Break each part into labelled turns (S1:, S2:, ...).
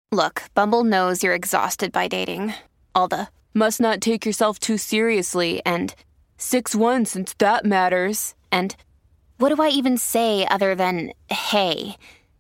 S1: Look, Bumble knows you're exhausted by dating. All the must not take yourself too seriously and 6'1" since that matters. And what do I even say other than hey?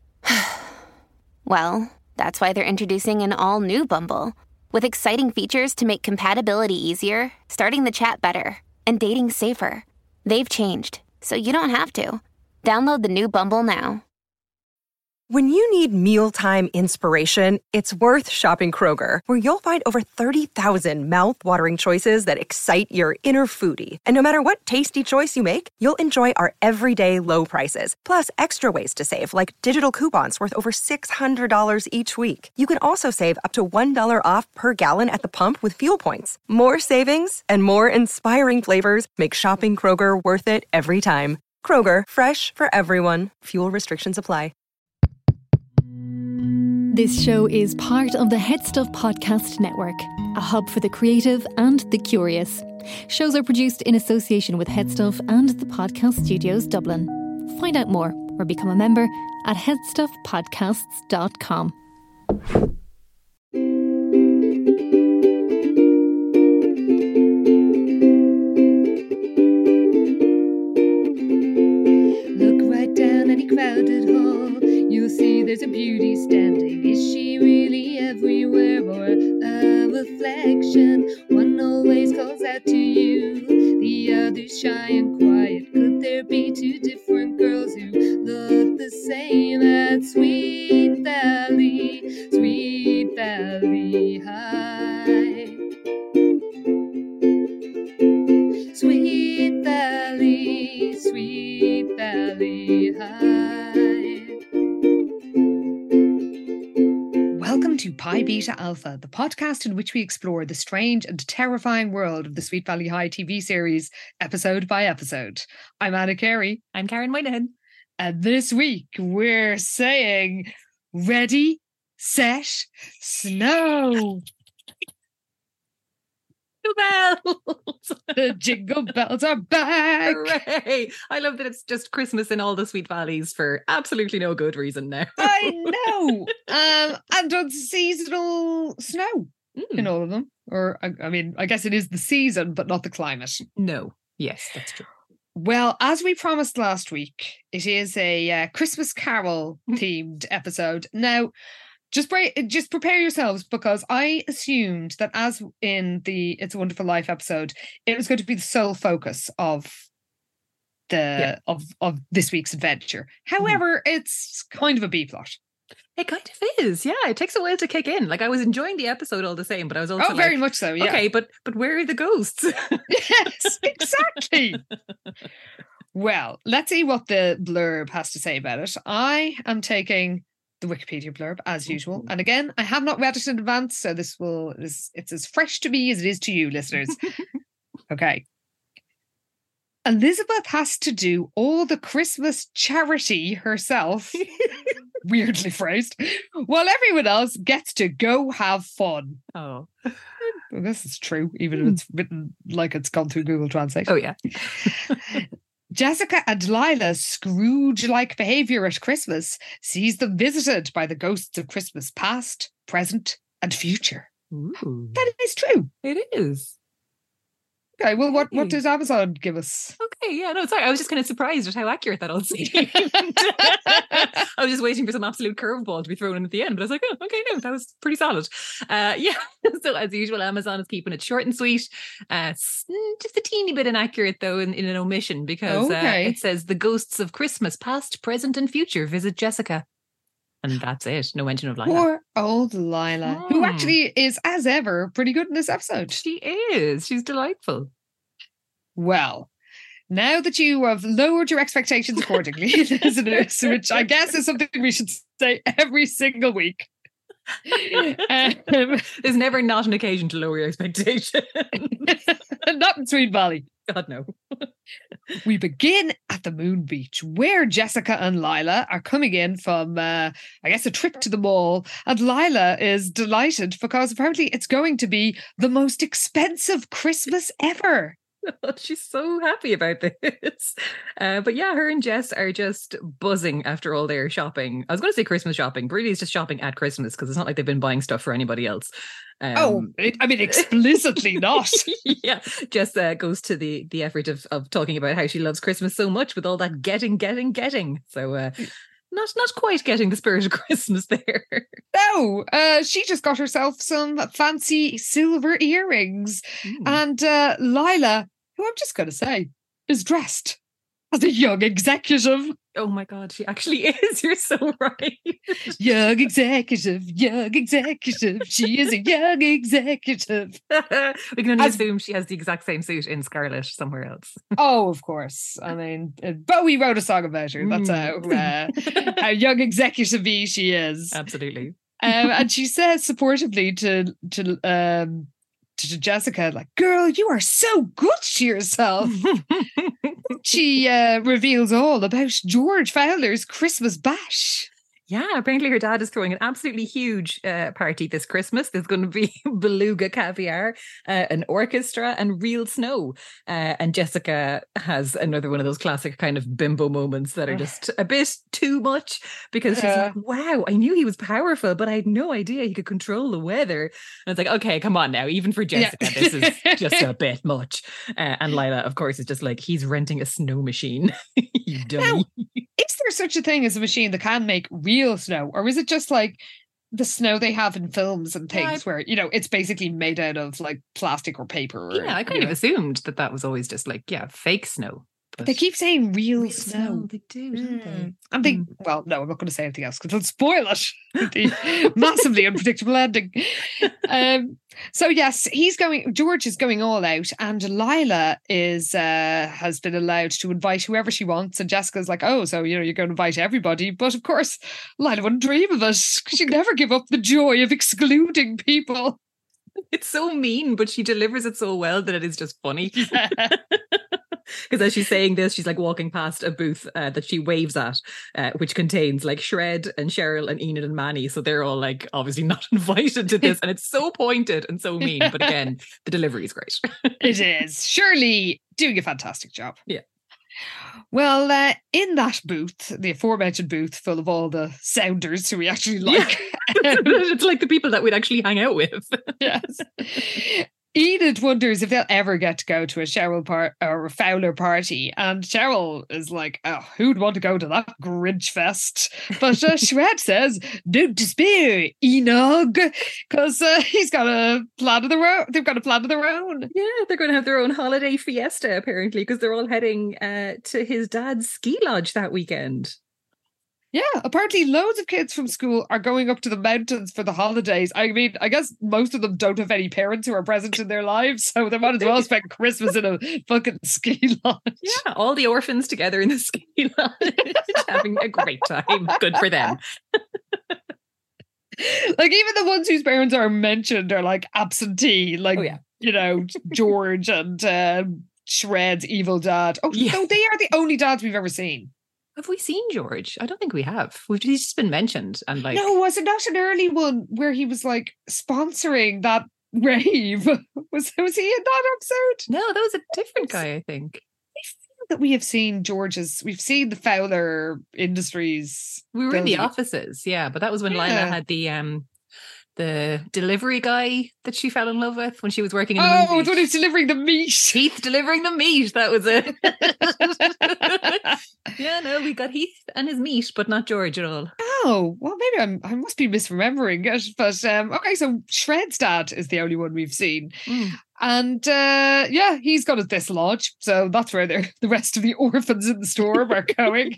S1: Well, that's why they're introducing an all-new Bumble with exciting features to make compatibility easier, starting the chat better, and dating safer. They've changed, so you don't have to. Download the new Bumble now.
S2: When you need mealtime inspiration, it's worth shopping Kroger, where you'll find over 30,000 mouth-watering choices that excite your inner foodie. And no matter what tasty choice you make, you'll enjoy our everyday low prices, plus extra ways to save, like digital coupons worth over $600 each week. You can also save up to $1 off per gallon at the pump with fuel points. More savings and more inspiring flavors make shopping Kroger worth it every time. Kroger, fresh for everyone. Fuel restrictions apply.
S3: This show is part of the HeadStuff Podcast Network, a hub for the creative and the curious. Shows are produced in association with HeadStuff and the Podcast Studios Dublin. Find out more or become a member at headstuffpodcasts.com.
S4: Look right down any crowded hall. You'll see there's a beauty standing. Is she really everywhere or a reflection? One always calls out to you, the other's shy and quiet. Could there be two different girls who look the same at Sweet Valley High? Sweet Valley High. Welcome to Pi Beta Alpha, the podcast in which we explore the strange and terrifying world of the Sweet Valley High TV series, episode by episode. I'm Anna Carey.
S3: I'm Karen Moynihan.
S4: And this week we're saying, ready, set, snow.
S3: Bells!
S4: The jingle bells are back.
S3: Hooray! I love that it's just Christmas in all the Sweet Valleys for absolutely no good reason now.
S4: I know. And unseasonal snow in all of them. Or, I mean, I guess it is the season, but not the climate.
S3: No. Yes, that's true.
S4: Well, as we promised last week, it is a Christmas Carol themed episode. Now, just prepare yourselves, because I assumed that, as in the It's a Wonderful Life episode, it was going to be the sole focus of of this week's adventure. However, it's kind of a B plot.
S3: It kind of is, yeah. It takes a while to kick in. Like, I was enjoying the episode all the same, but I was also
S4: very much so, yeah.
S3: Okay, but where are the ghosts?
S4: Yes, exactly. Well, let's see what the blurb has to say about it. I am taking the Wikipedia blurb as usual, and again, I have not read it in advance, so it's as fresh to me as it is to you, listeners. Okay. Elizabeth has to do all the Christmas charity herself, weirdly phrased, while everyone else gets to go have fun.
S3: Oh,
S4: well, this is true, even if it's written like it's gone through Google Translate.
S3: Oh yeah.
S4: Jessica and Lila's Scrooge-like behaviour at Christmas sees them visited by the ghosts of Christmas past, present, and future.
S3: Ooh.
S4: That is true.
S3: It is.
S4: Okay, well, what does Amazon give us?
S3: Okay, yeah, no, sorry. I was just kind of surprised at how accurate that all seemed. I was just waiting for some absolute curveball to be thrown in at the end, but I was like, oh, okay, no, that was pretty solid. Yeah, so as usual, Amazon is keeping it short and sweet. Just a teeny bit inaccurate, though, in an omission, because it says the ghosts of Christmas, past, present, and future visit Jessica. And that's it. No mention of Lila.
S4: Poor old Lila, who actually is, as ever, pretty good in this episode.
S3: She is. She's delightful.
S4: Well, now that you have lowered your expectations accordingly, listeners, which I guess is something we should say every single week.
S3: There's never not an occasion to lower your expectations.
S4: Not in Sweet Valley.
S3: God, no.
S4: We begin at the Moon Beach, where Jessica and Lila are coming in from, I guess, a trip to the mall. And Lila is delighted because apparently it's going to be the most expensive Christmas ever.
S3: She's so happy about this. But yeah, her and Jess are just buzzing after all their shopping. I was going to say Christmas shopping, but really it's just shopping at Christmas because it's not like they've been buying stuff for anybody else.
S4: Explicitly not.
S3: Yeah, Jess goes to the effort of talking about how she loves Christmas so much with all that getting. So not quite getting the spirit of Christmas there.
S4: No, she just got herself some fancy silver earrings. And Lila, who I'm just going to say, is dressed as a young executive.
S3: Oh my God, she actually is. You're so right.
S4: Young executive. She is a young executive.
S3: We can only assume she has the exact same suit in Scarlet somewhere else.
S4: Oh, of course. I mean, Bowie wrote a song about her. That's how young executive she is.
S3: Absolutely.
S4: And she says supportively to Jessica, like, girl, you are so good to yourself. She reveals all about George Fowler's Christmas bash.
S3: Yeah, apparently her dad is throwing an absolutely huge party this Christmas. There's going to be beluga caviar, an orchestra, and real snow. And Jessica has another one of those classic kind of bimbo moments that are just a bit too much because she's like, wow, I knew he was powerful, but I had no idea he could control the weather. And it's like, okay, come on now. Even for Jessica, this is just a bit much. And Lila, of course, is just like, he's renting a snow machine. You dummy.
S4: Now, is there such a thing as a machine that can make real snow, or is it just like the snow they have in films and things where, you know, it's basically made out of like plastic or paper?
S3: Yeah, I kind of assumed that was always just like, fake snow.
S4: But they keep saying real snow.
S3: They do, don't they?
S4: And they, well, no, I'm not going to say anything else because it'll spoil it. The massively unpredictable ending. So yes, George is going all out, and Lila has been allowed to invite whoever she wants, and Jessica's like, oh, so you're going to invite everybody, but of course Lila wouldn't dream of it. She'd never give up the joy of excluding people.
S3: It's so mean, but she delivers it so well that it is just funny. Because as she's saying this, she's like walking past a booth that she waves at, which contains like Shred and Cheryl and Enid and Manny. So they're all like obviously not invited to this. And it's so pointed and so mean. But again, the delivery is great.
S4: It is. Shirley doing a fantastic job.
S3: Yeah.
S4: Well, in that booth, the aforementioned booth full of all the sounders who we actually like.
S3: It's like the people that we'd actually hang out with.
S4: Yes. Enid wonders if they'll ever get to go to a Cheryl or a Fowler party, and Cheryl is like, "Oh, who'd want to go to that Grinch fest?" But Shred says, "Don't despair, Enog," because he's got a plan of their own. They've got a plan of their own.
S3: Yeah, they're going to have their own holiday fiesta apparently, because they're all heading to his dad's ski lodge that weekend.
S4: Yeah, apparently loads of kids from school are going up to the mountains for the holidays. I mean, I guess most of them don't have any parents who are present in their lives, so they might as well spend Christmas in a fucking ski lodge.
S3: Yeah, all the orphans together in the ski lodge, having a great time. Good for them.
S4: Like, even the ones whose parents are mentioned are like absentee, like, you know, George and Shred's evil dad. Oh, no, they are the only dads we've ever seen.
S3: Have we seen George? I don't think we have. He's just been mentioned. And like,
S4: no, was it not an early one where he was like sponsoring that rave? Was he in that episode?
S3: No, that was a different guy, I think.
S4: I feel that we have seen we've seen the Fowler Industries.
S3: We were in the offices, yeah, but that was when Lila had the delivery guy that she fell in love with when she was working in the movie.
S4: Oh, it's when he was delivering the meat.
S3: Heath delivering the meat. That was it. Yeah, no, we got Heath and his meat, but not George at all.
S4: Oh, well, maybe I must be misremembering it. But okay, so Shred's dad is the only one we've seen. And he's got this lodge. So that's where the rest of the orphans in the storm are going.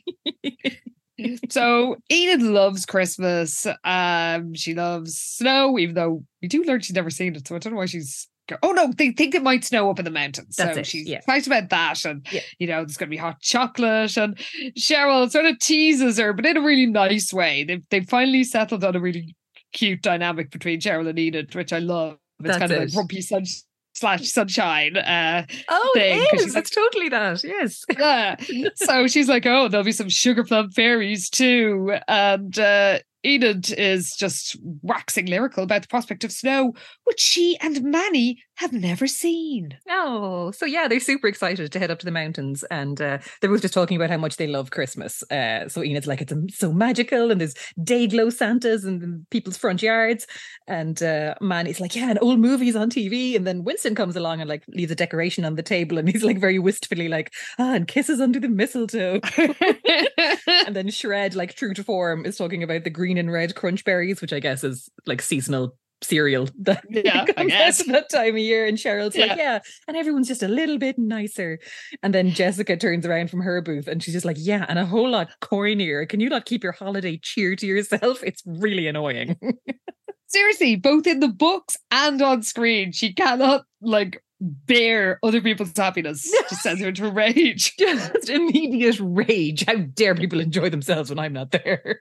S4: So Enid loves Christmas. She loves snow, even though we do learn she's never seen it. So I don't know why she's. Oh no, they think it might snow up in the mountains.
S3: That's
S4: so
S3: it,
S4: she's excited about that, and you know, there's going to be hot chocolate. And Cheryl sort of teases her, but in a really nice way. They've finally settled on a really cute dynamic between Cheryl and Enid, which I love. It's kind of like Rumpy Sunshine thing.
S3: It is. It's totally that. Yes.
S4: Yeah. So she's like, oh, there'll be some sugar plum fairies too. And Enid is just waxing lyrical about the prospect of snow, which she and Manny have never seen.
S3: Oh, so yeah, they're super excited to head up to the mountains, and they're both just talking about how much they love Christmas. So Enid's like, it's so magical, and there's day glow Santas in people's front yards, and Manny's like, yeah, and old movies on TV. And then Winston comes along and like leaves a decoration on the table, and he's like very wistfully like, and kisses under the mistletoe. And then Shred, like true to form, is talking about the green and red crunch berries, which I guess is like seasonal cereal that comes out at that time of year. And Cheryl's like, yeah, and everyone's just a little bit nicer. And then Jessica turns around from her booth and she's just like, yeah, and a whole lot cornier. Can you not keep your holiday cheer to yourself? It's really annoying.
S4: Seriously, both in the books and on screen, she cannot like bear other people's happiness. Just sends her into a rage.
S3: Just immediate rage. How dare people enjoy themselves when I'm not there?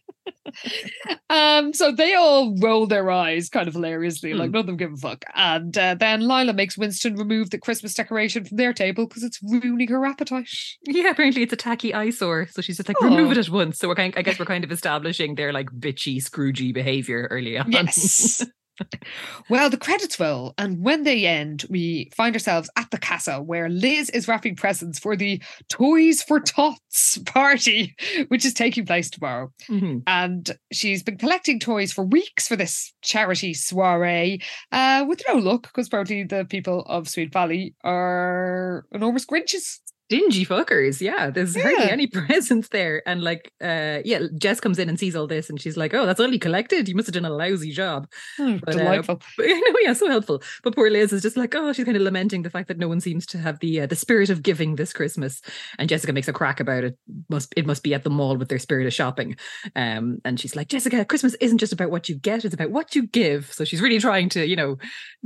S4: So they all roll their eyes kind of hilariously, like none of them give a fuck. And then Lila makes Winston remove the Christmas decoration from their table because it's ruining her appetite.
S3: Yeah, apparently it's a tacky eyesore. So she's just like, remove it at once. So I guess we're kind of establishing their like bitchy, Scroogey behavior early on.
S4: Yes. Well, the credits roll, and when they end, we find ourselves at the casa where Liz is wrapping presents for the Toys for Tots party, which is taking place tomorrow. Mm-hmm. And she's been collecting toys for weeks for this charity soiree, with no luck, because apparently the people of Sweet Valley are enormous Grinches.
S3: Stingy fuckers, yeah. There's hardly any presents there. And like, Jess comes in and sees all this and she's like, oh, that's all you collected? You must have done a lousy job.
S4: Delightful.
S3: So helpful. But poor Liz is just like, oh, she's kind of lamenting the fact that no one seems to have the spirit of giving this Christmas. And Jessica makes a crack about it. It must be at the mall with their spirit of shopping. And she's like, Jessica, Christmas isn't just about what you get, it's about what you give. So she's really trying to, do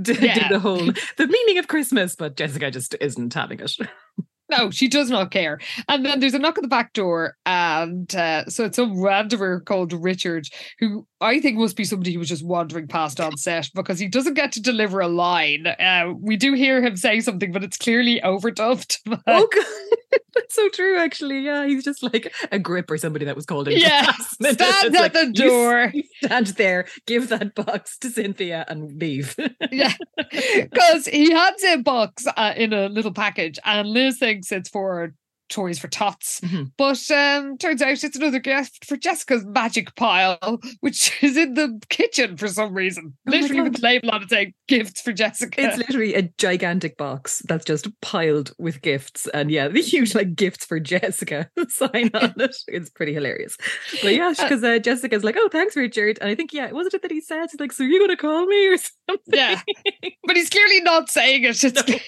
S3: the meaning of Christmas, but Jessica just isn't having it.
S4: No, she does not care. And then there's a knock at the back door. And so it's some randomer called Richard, who I think must be somebody who was just wandering past on set because he doesn't get to deliver a line. We do hear him say something, but it's clearly overdubbed.
S3: Oh, God. That's so true, actually. Yeah, he's just like a grip or somebody that was called in.
S4: Yeah, stand at the door.
S3: You stand there, give that box to Cynthia and leave.
S4: Yeah, because he hands a box in a little package and Liz thinks it's for Toys for Tots. Mm-hmm. But turns out it's another gift for Jessica's magic pile, which is in the kitchen for some reason. Literally with the label on it saying gifts for Jessica.
S3: It's literally a gigantic box that's just piled with gifts. And yeah, the huge like gifts for Jessica sign on it. It's pretty hilarious. But yeah, because Jessica's like, oh, thanks, Richard. And I think, wasn't it that he said, he's like, so you're going to call me or something?
S4: Yeah. But he's clearly not saying it.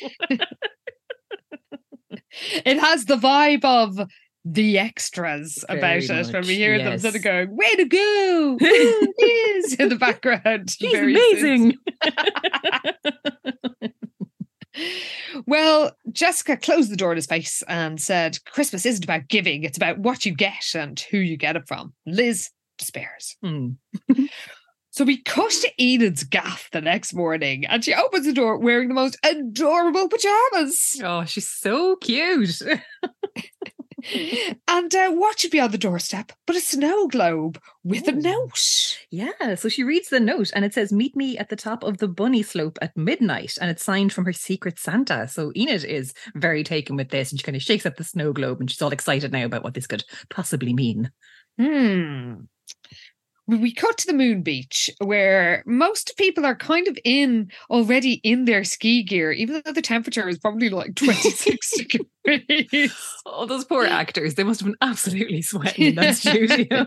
S4: It has the vibe of the extras about it when we hear them sort of going, way to go, Liz, in the background.
S3: She's amazing.
S4: Well, Jessica closed the door in his face and said, Christmas isn't about giving, it's about what you get and who you get it from. Liz despairs. So we cut to Enid's gaff the next morning and she opens the door wearing the most adorable pajamas.
S3: Oh, she's so cute.
S4: And what should be on the doorstep but a snow globe with a note?
S3: Yeah, so she reads the note and it says, meet me at the top of the bunny slope at midnight. And it's signed from her secret Santa. So Enid is very taken with this and she kind of shakes up the snow globe and she's all excited now about what this could possibly mean.
S4: We cut to the Moon Beach where most people are kind of already in their ski gear, even though the temperature is probably like 26 degrees.
S3: Oh, those poor actors. They must have been absolutely sweating in that studio.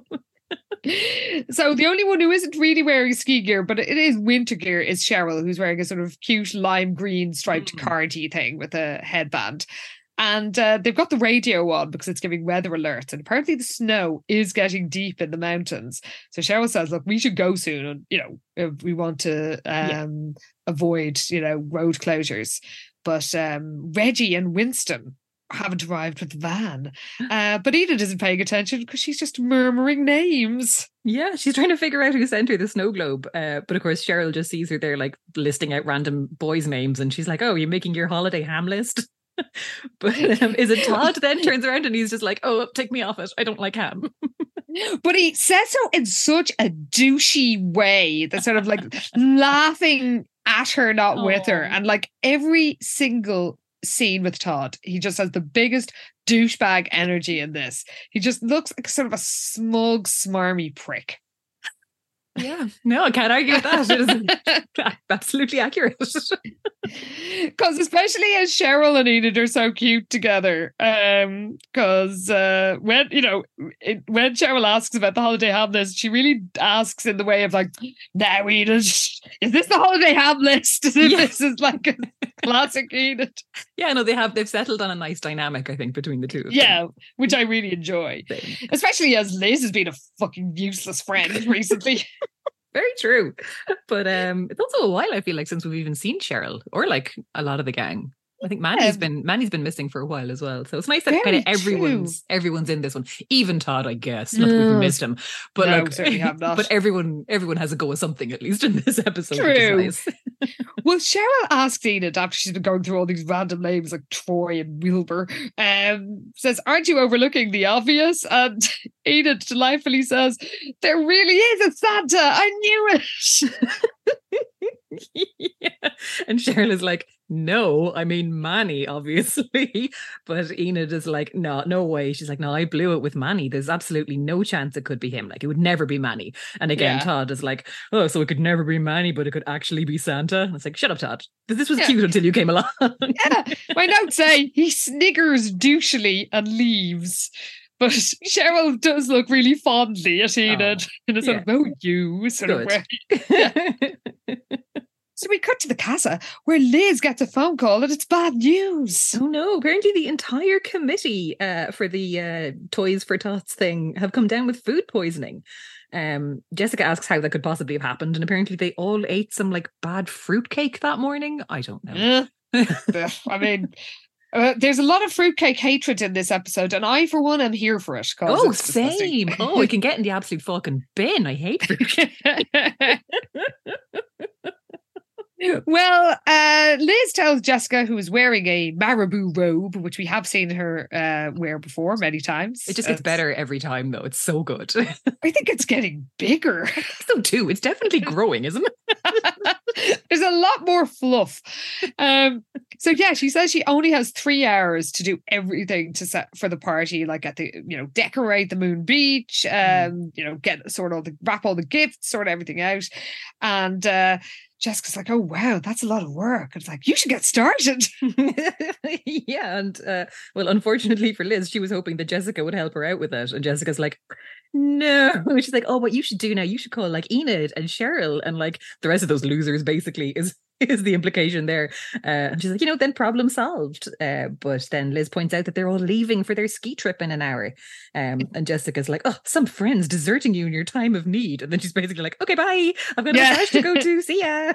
S4: So the only one who isn't really wearing ski gear, but it is winter gear, is Cheryl, who's wearing a sort of cute lime green striped cardi thing with a headband. And they've got the radio on because it's giving weather alerts. And apparently the snow is getting deep in the mountains. So Cheryl says, look, we should go soon. And, if we want to avoid, road closures. But Reggie and Winston haven't arrived with the van. But Enid isn't paying attention because she's just murmuring names.
S3: Yeah, she's trying to figure out who sent her the snow globe. But of course, Cheryl just sees her there like listing out random boys' names. And she's like, oh, you're making your holiday ham list? But is it Todd then turns around and he's just like, oh, take me off it. I don't like ham.
S4: But he says so in such a douchey way, that sort of like laughing at her, not with her. And like every single scene with Todd, he just has the biggest douchebag energy in this. He just looks like sort of a smug, smarmy prick.
S3: Yeah, no, I can't argue with that. It is absolutely accurate.
S4: Because especially as Cheryl and Enid are so cute together. Because when Cheryl asks about the holiday ham list, she really asks in the way of like, "Now Enid, is this the holiday ham list?" This is like a classic Enid.
S3: Yeah, no, they've settled on a nice dynamic, I think, between the two of them.
S4: Yeah, which I really enjoy.
S3: Same.
S4: Especially as Liz has been a fucking useless friend recently.
S3: Very true. But it's also a while, I feel like, since we've even seen Cheryl or like a lot of the gang. I think Manny's been missing for a while as well. So it's nice that kind of everyone's in this one. Even Todd, I guess. Not that we've missed him. But
S4: No,
S3: like,
S4: we certainly have not.
S3: But everyone has a go at something, at least in this episode.
S4: True.
S3: Which is nice.
S4: Well, Cheryl asks Enid after she's been going through all these random names like Troy and Wilbur, says, "Aren't you overlooking the obvious?" And Enid delightfully says, "There really is a Santa. I knew it."
S3: Yeah. And Cheryl is like, "No, I mean Manny, obviously." But Enid is like, no way. She's like, "No, I blew it with Manny. There's absolutely no chance it could be him. Like, it would never be Manny." And again, Todd is like, "Oh, so it could never be Manny, but it could actually be Santa." And it's like, shut up, Todd. This was cute until you came along.
S4: Yeah, my notes say he sniggers douchily and leaves. But Cheryl does look really fondly at Enid in a sort of, "Oh, you," sort of way. Yeah. So we cut to the casa where Liz gets a phone call and it's bad news.
S3: Oh no, apparently the entire committee for the Toys for Tots thing have come down with food poisoning. Jessica asks how that could possibly have happened, and apparently they all ate some like bad fruitcake that morning. I don't know.
S4: I mean, there's a lot of fruitcake hatred in this episode, and I, for one, am here for it.
S3: Oh, same. Oh, it can get in the absolute fucking bin. I hate fruitcake.
S4: Well, Liz tells Jessica, who is wearing a marabou robe, which we have seen her wear before many times.
S3: It just gets better every time, though. It's so good.
S4: I think it's getting bigger.
S3: So too. It's definitely growing, isn't
S4: it? There's a lot more fluff. So yeah, she says she only has 3 hours to do everything to set for the party, like decorate the moon beach, wrap all the gifts, sort everything out, and Jessica's like, "Oh wow, that's a lot of work." It's like, you should get started.
S3: Yeah, and well, unfortunately for Liz, she was hoping that Jessica would help her out with it, and Jessica's like, "No." She's like, "Oh, what you should do now? You should call like Enid and Cheryl and like the rest of those losers." Basically, is the implication there. And she's like, then problem solved. But then Liz points out that they're all leaving for their ski trip in an hour. And Jessica's like, "Oh, some friends deserting you in your time of need." And then she's basically like, "Okay, bye. I've got a massage to go to. See ya."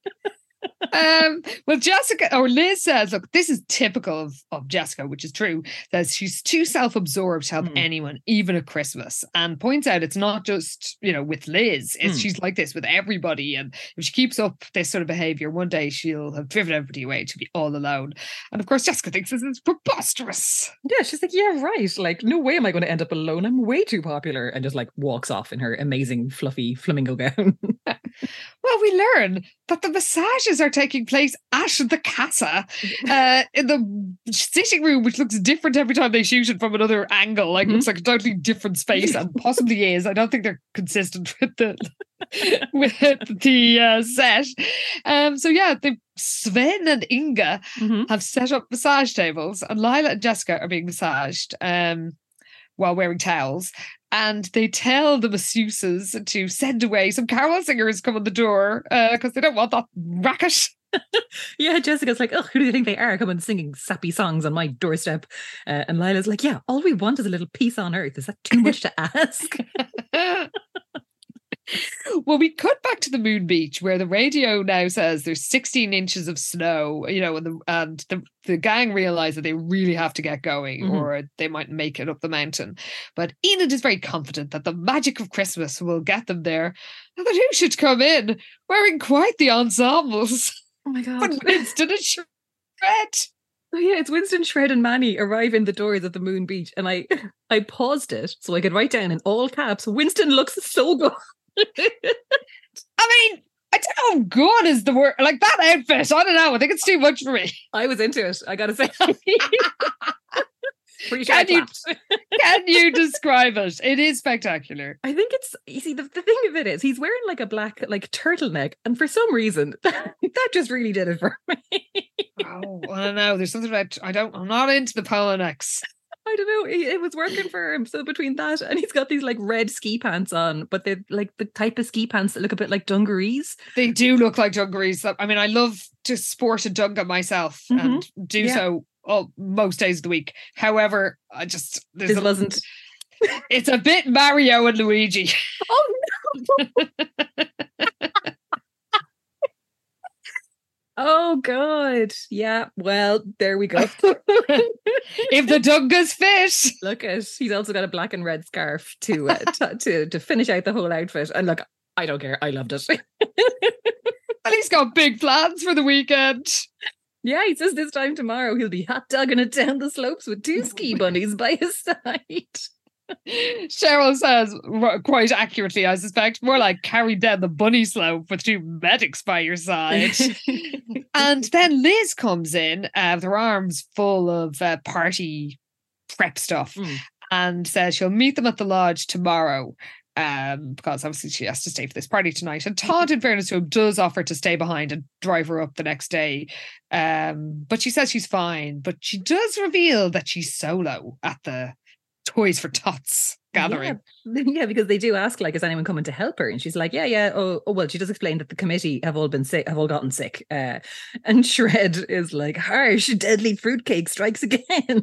S4: Well, Liz says, look, this is typical of Jessica, which is true, that she's too self-absorbed to help anyone, even at Christmas, and points out it's not just, with Liz, she's like this with everybody, and if she keeps up this sort of behavior, one day she'll have driven everybody away to be all alone. And of course, Jessica thinks this is preposterous.
S3: Yeah, she's like, "Yeah, right. Like, no way am I going to end up alone. I'm way too popular," and just like walks off in her amazing fluffy flamingo gown.
S4: Well, we learn that the massages are taking place at the casa, in the sitting room, which looks different every time they shoot it from another angle. Like, looks like a totally different space, and possibly is. I don't think they're consistent with the set. So yeah, Sven and Inga have set up massage tables, and Lila and Jessica are being massaged while wearing towels. And they tell the masseuses to send away some carol singers come on the door because they don't want that racket.
S3: Yeah, Jessica's like, "Oh, who do you think they are coming singing sappy songs on my doorstep?" And Lila's like, "Yeah, all we want is a little peace on earth. Is that too much to ask?"
S4: Well, we cut back to the moon beach where the radio now says there's 16 inches of snow, and the gang realize that they really have to get going or they might make it up the mountain. But Enid is very confident that the magic of Christmas will get them there, and that who should come in wearing quite the ensembles.
S3: Oh my God.
S4: But Winston and Shred.
S3: Oh yeah, it's Winston, Shred and Manny arrive in the doors of the Moon Beach, and I paused it so I could write down in all caps, Winston looks so good.
S4: I mean, I don't know how good is the word. Like that outfit, I don't know. I think it's too much for me.
S3: I was into it, I gotta say. Pretty sure
S4: Can you describe it? It is spectacular.
S3: I think it's, you see, the thing of it is he's wearing like a black like turtleneck, and for some reason that just really did it for me.
S4: Oh, I don't know. There's something about I'm not into the polo necks.
S3: I don't know. It was working for him. So between that and he's got these like red ski pants on, but they're like the type of ski pants that look a bit like dungarees.
S4: They do look like dungarees. I mean, I love to sport a dunga myself and do so most days of the week. However,
S3: This wasn't.
S4: It's a bit Mario and Luigi.
S3: Oh no! Oh god, yeah. Well, there we go.
S4: If the dungas fit,
S3: look at, he's also got a black and red scarf to finish out the whole outfit. And look, I don't care. I loved it.
S4: And he's got big plans for the weekend.
S3: Yeah, he says this time tomorrow he'll be hot dogging it down the slopes with 2 ski bunnies by his side.
S4: Cheryl says, quite accurately, I suspect, more like carried down the bunny slope with 2 medics by your side. And then Liz comes in with her arms full of party prep stuff and says she'll meet them at the lodge tomorrow. Because obviously she has to stay for this party tonight. And Todd, in fairness to him, does offer to stay behind and drive her up the next day. But she says she's fine. But she does reveal that she's solo at the Toys for Tots gathering.
S3: Yeah, because they do ask, like, is anyone coming to help her? And she's like, yeah. Oh, well, she does explain that the committee have all gotten sick. And Shred is like, harsh, deadly fruitcake strikes again.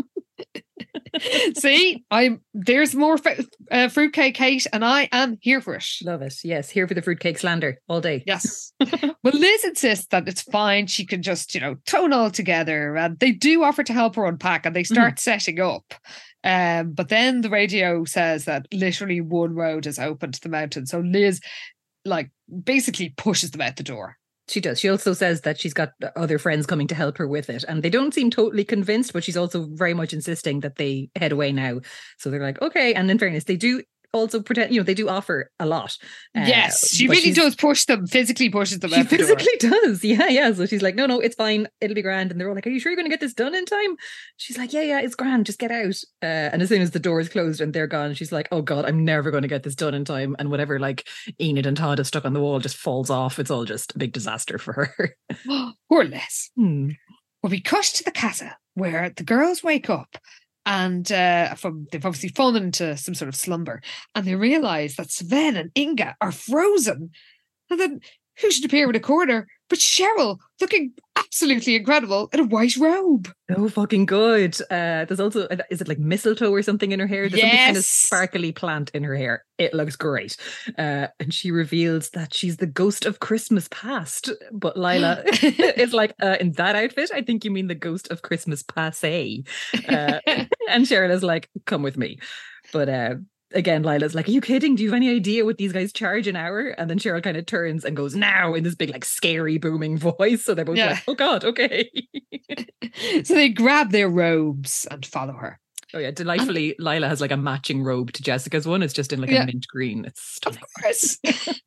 S4: See, there's more fruitcake hate, and I am here for it.
S3: Love it. Yes, here for the fruitcake slander all day.
S4: Yes. Well, Liz insists that it's fine. She can just, tone all together, and they do offer to help her unpack, and they start setting up. But then the radio says that literally one road is open to the mountain. So Liz, basically pushes them out the door.
S3: She does. She also says that she's got other friends coming to help her with it. And they don't seem totally convinced, but she's also very much insisting that they head away now. So they're like, okay. And in fairness, they do also pretend, they do offer a lot.
S4: Yes, she really does push them, physically pushes them out the door.
S3: She physically does. Yeah. So she's like, no, it's fine. It'll be grand. And they're all like, are you sure you're going to get this done in time? She's like, yeah, it's grand. Just get out. And as soon as the door is closed and they're gone, she's like, oh God, I'm never going to get this done in time. And whatever, Enid and Todd is stuck on the wall just falls off. It's all just a big disaster for her.
S4: Poor Liz. Well, we cut to the casa where the girls wake up. And they've obviously fallen into some sort of slumber, and they realise that Sven and Inga are frozen. And then who should appear in a corner but Cheryl, looking absolutely incredible in a white robe.
S3: So fucking good. There's also, is it like mistletoe or something in her hair? There's some kind of sparkly plant in her hair. It looks great. And she reveals that she's the ghost of Christmas past. But Lila is like, in that outfit, I think you mean the ghost of Christmas passé. And Cheryl is like, come with me. But again, Lila's like, are you kidding? Do you have any idea what these guys charge an hour? And then Cheryl kind of turns and goes, now, in this big, like, scary, booming voice. So they're both like, oh God, okay.
S4: So they grab their robes and follow her.
S3: Oh yeah, delightfully, Lila has like a matching robe to Jessica's one. It's just in like a mint green. It's stunning.
S4: Of course.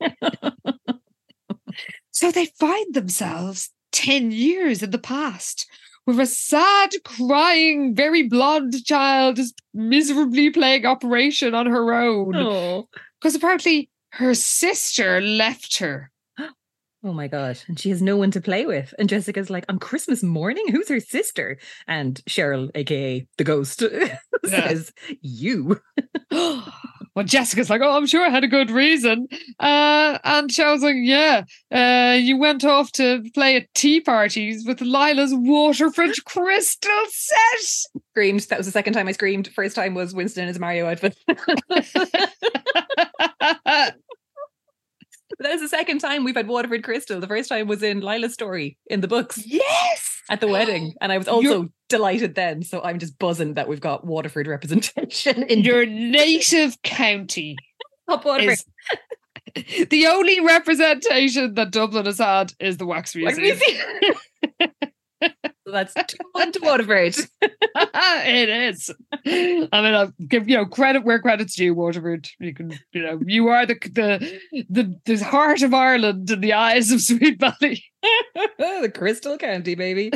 S4: So they find themselves 10 years in the past, where a sad, crying, very blonde child is miserably playing Operation on her own. Because apparently her sister left her.
S3: Oh my God. And she has no one to play with. And Jessica's like, on Christmas morning? Who's her sister? And Cheryl, aka the ghost, says, you.
S4: Well, Jessica's like, oh, I'm sure I had a good reason. And Cheryl's like, yeah, you went off to play at tea parties with Lila's Waterford Crystal set.
S3: Screamed. That was the second time I screamed. First time was Winston in his Mario outfit. That is the second time we've had Waterford Crystal. The first time was in Lila's story in the books.
S4: Yes!
S3: At the wedding. And I was also delighted then. So I'm just buzzing that we've got Waterford representation in
S4: your native county.
S3: Up Waterford.
S4: The only representation that Dublin has had is the Wax Museum.
S3: That's 2-1 to Waterford.
S4: It is. I mean, I'll give credit where credit's due, Waterford. You can, you are the heart of Ireland in the eyes of Sweet Valley.
S3: The Crystal County, baby.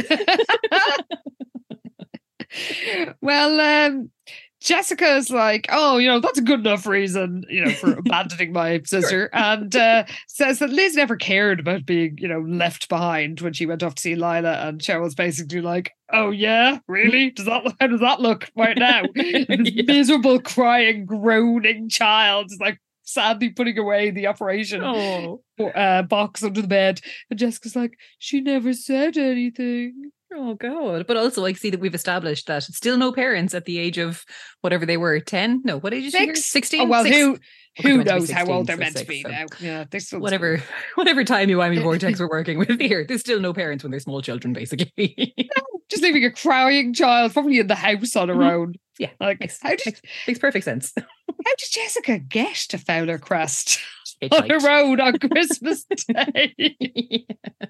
S4: Well, Jessica's like, oh, that's a good enough reason, for abandoning my sister. And says that Liz never cared about being, left behind when she went off to see Lila. And Cheryl's basically like, oh, yeah, really? How does that look right now? And this miserable, crying, groaning child is like sadly putting away the operation box under the bed. And Jessica's like, she never said anything.
S3: Oh, God. But also, I see that we've established that still no parents at the age of whatever they were, 10? No, what age is she? 16?
S4: Oh, well, who knows
S3: 16,
S4: how old they're meant
S3: 6,
S4: to be
S3: so
S4: now? Yeah,
S3: whatever timey-wimey vortex we're working with here. There's still no parents when they're small children, basically.
S4: Just leaving a crying child probably in the house on her own.
S3: Yeah,
S4: like
S3: makes perfect sense.
S4: How did Jessica get to Fowler Crest on her own on Christmas Day?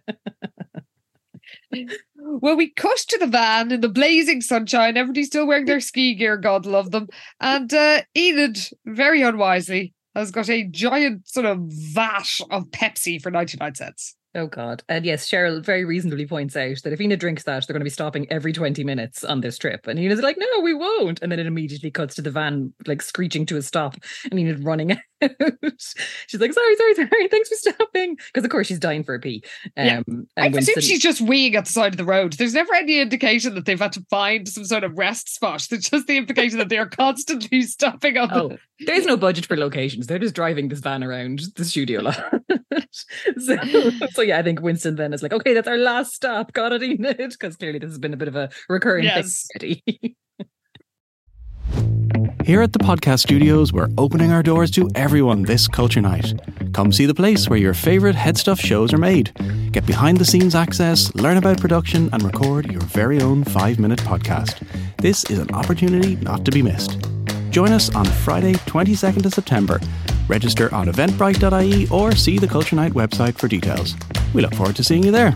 S4: Well, we cut to the van in the blazing sunshine. Everybody's still wearing their ski gear, God love them. And Enid, very unwisely, has got a giant sort of vat of Pepsi for 99 cents.
S3: Oh, God. And yes, Cheryl very reasonably points out that if Enid drinks that, they're going to be stopping every 20 minutes on this trip. And Enid's like, no, we won't. And then it immediately cuts to the van, like screeching to a stop. And Enid running out. She's like, sorry, thanks for stopping. Because, of course, she's dying for a pee.
S4: I presume she's just weeing at the side of the road. There's never any indication that they've had to find some sort of rest spot. There's just the implication that they are constantly stopping on
S3: there's no budget for locations. They're just driving this van around the studio lot. So yeah, I think Winston then is like, okay, that's our last stop. Got it, Enid? Because clearly this has been a bit of a recurring thing already.
S5: Here at the podcast studios, we're opening our doors to everyone this culture night. Come see the place where your favourite headstuff shows are made. Get behind the scenes access, learn about production and record your very own 5-minute podcast. This is an opportunity not to be missed. Join us on Friday, 22nd of September. Register on eventbrite.ie or see the Culture Night website for details. We look forward to seeing you there.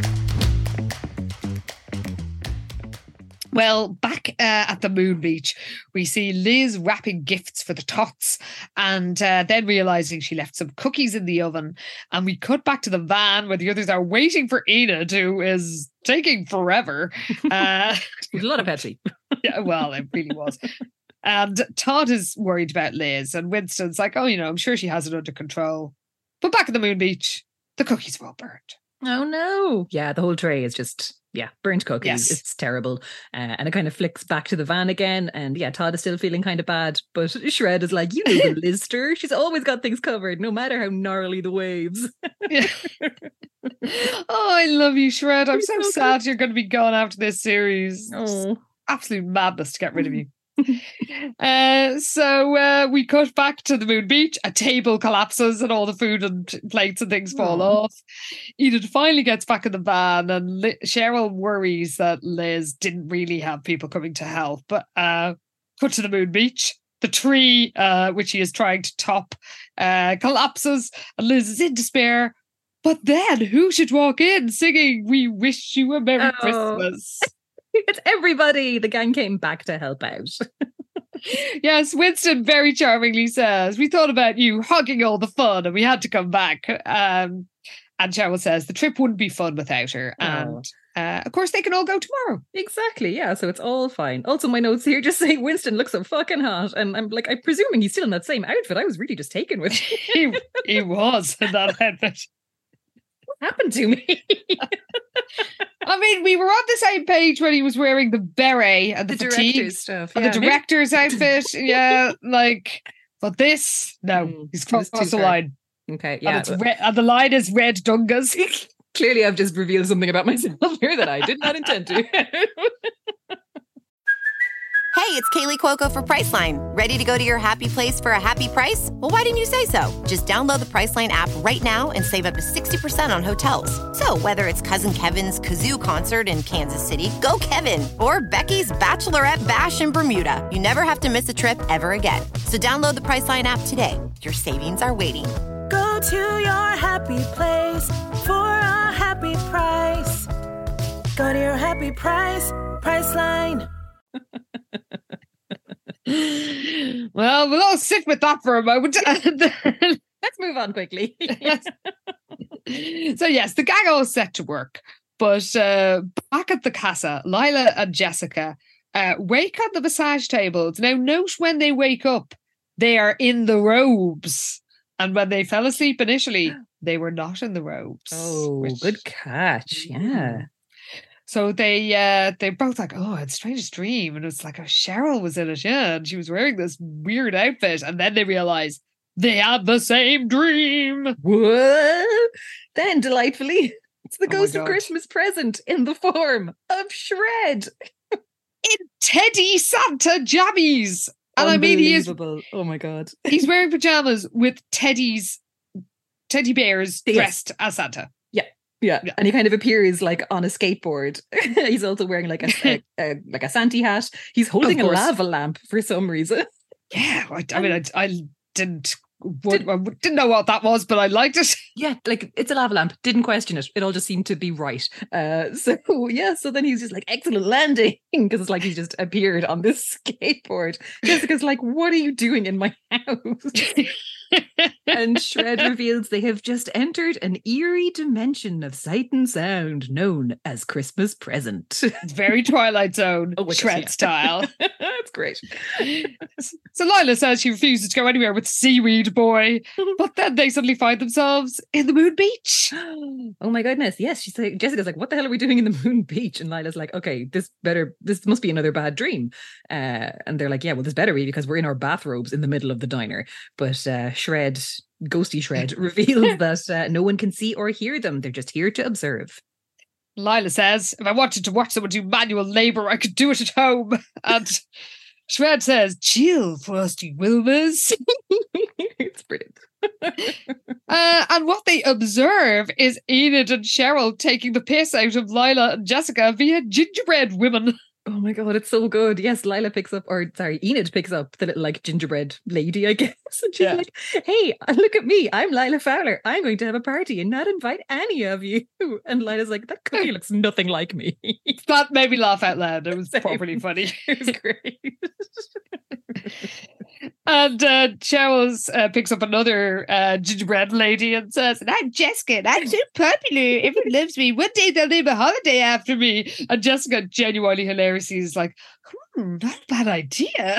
S4: Well, back at the Moon Beach, we see Liz wrapping gifts for the tots and then realising she left some cookies in the oven. And we cut back to the van where the others are waiting for Enid, who is taking forever.
S3: A lot of Pepsi.
S4: Yeah, well, it really was. And Todd is worried about Liz, and Winston's like, oh, I'm sure she has it under control. But back at the Moon Beach, the cookies were all burned.
S3: Oh, no. Yeah, the whole tray is just, burnt cookies. Yes. It's terrible. And it kind of flicks back to the van again. And yeah, Todd is still feeling kind of bad. But Shred is like, you know the Lister. She's always got things covered, no matter how gnarly the waves.
S4: Yeah. Oh, I love you, Shred. I'm so sad you're going to be gone after this series.
S3: Oh,
S4: absolute madness to get rid of you. So we cut back to the Moon Beach. A table collapses and all the food and plates and things fall off. Enid finally gets back in the van, and Cheryl worries that Liz didn't really have people coming to help. But cut to the Moon Beach. The tree, which he is trying to top, collapses, and Liz is in despair. But then who should walk in singing "We Wish You a Merry Christmas"?
S3: It's everybody. The gang came back to help out.
S4: Yes, Winston very charmingly says, we thought about you hogging all the fun and we had to come back. And Cheryl says the trip wouldn't be fun without her. And of course, they can all go tomorrow.
S3: Exactly. Yeah. So it's all fine. Also, my notes here just say Winston looks so fucking hot. And I'm like, I'm presuming he's still in that same outfit. I was really just taken with him.
S4: He was in that outfit.
S3: What happened to me?
S4: I mean, we were on the same page when he was wearing the beret and the fatigue
S3: stuff,
S4: and the director's outfit. Yeah, but this, no, he's crossed the line.
S3: Okay, yeah.
S4: And the line is red dungas.
S3: Clearly, I've just revealed something about myself here that I did not intend to.
S6: Hey, it's Kaylee Cuoco for Priceline. Ready to go to your happy place for a happy price? Well, why didn't you say so? Just download the Priceline app right now and save up to 60% on hotels. So whether it's Cousin Kevin's Kazoo Concert in Kansas City, go Kevin, or Becky's Bachelorette Bash in Bermuda, you never have to miss a trip ever again. So download the Priceline app today. Your savings are waiting.
S7: Go to your happy place for a happy price. Go to your happy price, Priceline.
S4: Well, we'll all sit with that for a moment.
S3: Let's move on quickly.
S4: So yes, the gang all set to work. But back at the casa, Lila and Jessica wake on the massage tables. Now note when they wake up, they are in the robes. And when they fell asleep initially, they were not in the robes.
S3: Oh, good catch. Yeah.
S4: So they're both like, oh, it's a strange dream. And it's like, oh, Cheryl was in it, yeah. And she was wearing this weird outfit. And then they realize they had the same dream.
S3: What? Then, delightfully, it's the
S4: Oh my
S3: ghost of
S4: God.
S3: Christmas present in the form of Shred.
S4: In Teddy Santa jammies. And I mean,
S3: Unbelievable. Oh my God.
S4: he's wearing pajamas with teddy bears
S3: Yes.
S4: dressed as Santa.
S3: Yeah.
S4: Yeah.
S3: And he kind of appears like on a skateboard. He's also wearing like a Santa hat. He's holding a
S4: course.
S3: lava lamp for some reason.
S4: Yeah, I mean, I didn't know what that was, but I liked it.
S3: Yeah, like it's a lava lamp. Didn't question it. It all just seemed to be right. So then he's just like, excellent landing, because it's like he's just appeared on this skateboard. Jessica's like, what are you doing in my house? And Shred reveals they have just entered an eerie dimension of sight and sound known as Christmas present.
S4: It's very Twilight Zone,
S3: Oh my gosh,
S4: Shred
S3: yeah.
S4: style.
S3: That's great.
S4: So Lila says she refuses to go anywhere with Seaweed Boy, but then they suddenly find themselves in the Moon Beach.
S3: Oh my goodness. Yes. She's like, Jessica's like, what the hell are we doing in the Moon Beach? And Lila's like, okay, this must be another bad dream. And they're like, yeah, well, this better be, because we're in our bathrobes in the middle of the diner. But Shred, ghosty Shred, reveals that no one can see or hear them. They're just here to observe.
S4: Lila says, if I wanted to watch someone do manual labour, I could do it at home. And Shred says, chill, Frosty Wilbers.
S3: It's brilliant.
S4: And what they observe is Enid and Cheryl taking the piss out of Lila and Jessica via gingerbread women.
S3: Oh my God, it's so good. Yes, Enid picks up the little like gingerbread lady, I guess. And she's
S4: Yeah.
S3: like, hey, look at me. I'm Lila Fowler. I'm going to have a party and not invite any of you. And Lila's like, that cookie looks nothing like me.
S4: That made me laugh out loud. It was
S3: Same.
S4: properly funny.
S3: It was great.
S4: And Cheryl picks up another gingerbread lady and says, and I'm Jessica, and I'm so popular. Everyone loves me. One day they'll name a holiday after me. And Jessica, genuinely hilariously, is like, not a bad idea.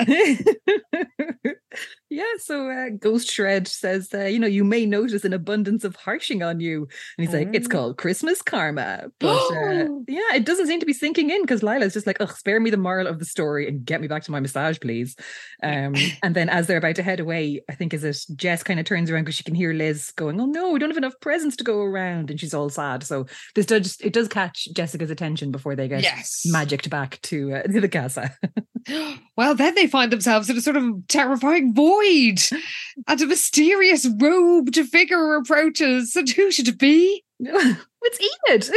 S3: Yeah, so Ghost Shred says, you may notice an abundance of harshing on you. And he's like, it's called Christmas karma. But yeah, it doesn't seem to be sinking in, because Lila's just like, spare me the moral of the story and get me back to my massage, please. And then as they're about to head away, I think Jess kind of turns around because she can hear Liz going, oh no, we don't have enough presents to go around. And she's all sad. So it does catch Jessica's attention before they get magicked back to the casa.
S4: Well, then they find themselves in a sort of terrifying void, and a mysterious robed figure approaches. And who should it be?
S3: It's Enid.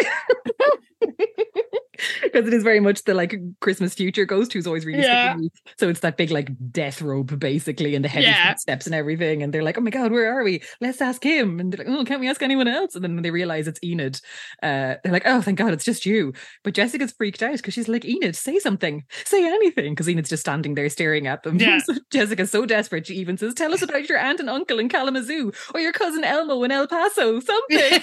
S3: Because it is very much the like Christmas future ghost who's always really sticking. So it's that big like death robe basically, and the heavy footsteps and everything. And they're like, oh my God, where are we? Let's ask him. And they're like, oh, can't we ask anyone else? And then when they realize it's Enid, they're like, oh, thank God, it's just you. But Jessica's freaked out because she's like, Enid, say something, say anything. Because Enid's just standing there staring at them.
S4: Yeah.
S3: So Jessica's so desperate, she even says, tell us about your aunt and uncle in Kalamazoo, or your cousin Elmo in El Paso, something.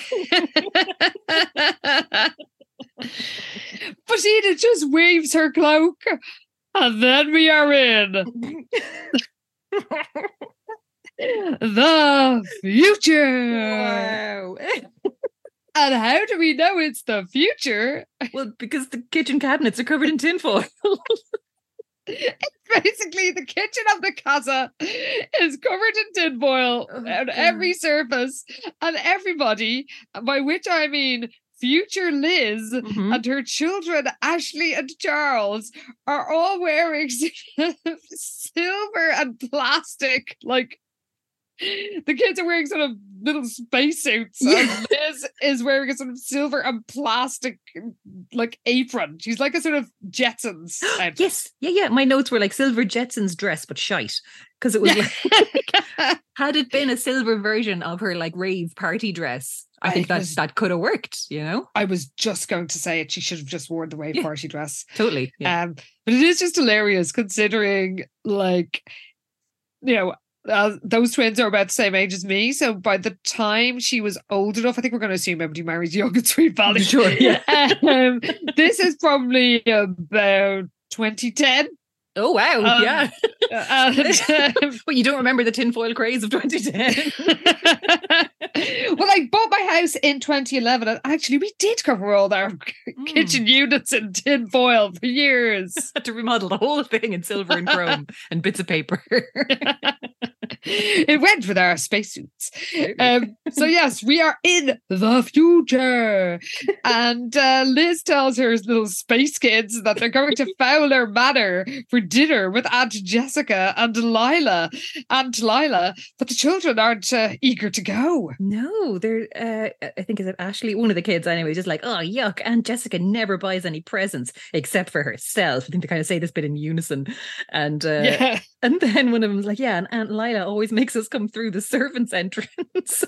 S4: But Enid just waves her cloak, and then we are in the future.
S3: Wow.
S4: And how do we know it's the future?
S3: Well, because the kitchen cabinets are covered in tinfoil.
S4: Basically, the kitchen of the casa is covered in tinfoil on every surface, and everybody, by which I mean future Liz and her children, Ashley and Charles, are all wearing silver and plastic, like The kids are wearing sort of little spacesuits. And Liz is wearing a sort of silver and plastic like apron. She's like a sort of Jetsons outfit.
S3: Yes. Yeah. My notes were like silver Jetsons dress, but shite. Because it was like, had it been a silver version of her like rave party dress, I think that could have worked, you know?
S4: I was just going to say it. She should have just worn the rave party dress.
S3: Totally. Yeah.
S4: But it is just hilarious considering, like, you know, those twins are about the same age as me. So by the time she was old enough, I think we're going to assume everybody marries young at Sweet Valley.
S3: Sure, yeah.
S4: This is probably about 2010.
S3: Oh, wow. Yeah.
S4: And,
S3: but you don't remember the tinfoil craze of 2010.
S4: Well, I bought my house in 2011, and actually we did cover all our kitchen units in tin foil for years.
S3: Had to remodel the whole thing in silver and chrome and bits of paper.
S4: It went with our spacesuits. So yes, we are in the future. And Liz tells her little space kids that they're going to Fowler Manor for dinner with Aunt Jessica and Delilah. But the children aren't eager to go.
S3: No, they're, I think, is it Ashley? One of the kids anyway, just like, oh, yuck. Aunt Jessica never buys any presents except for herself. I think they kind of say this bit in unison. And and then one of them's like, yeah, and Aunt Lila always makes us come through the servants' entrance.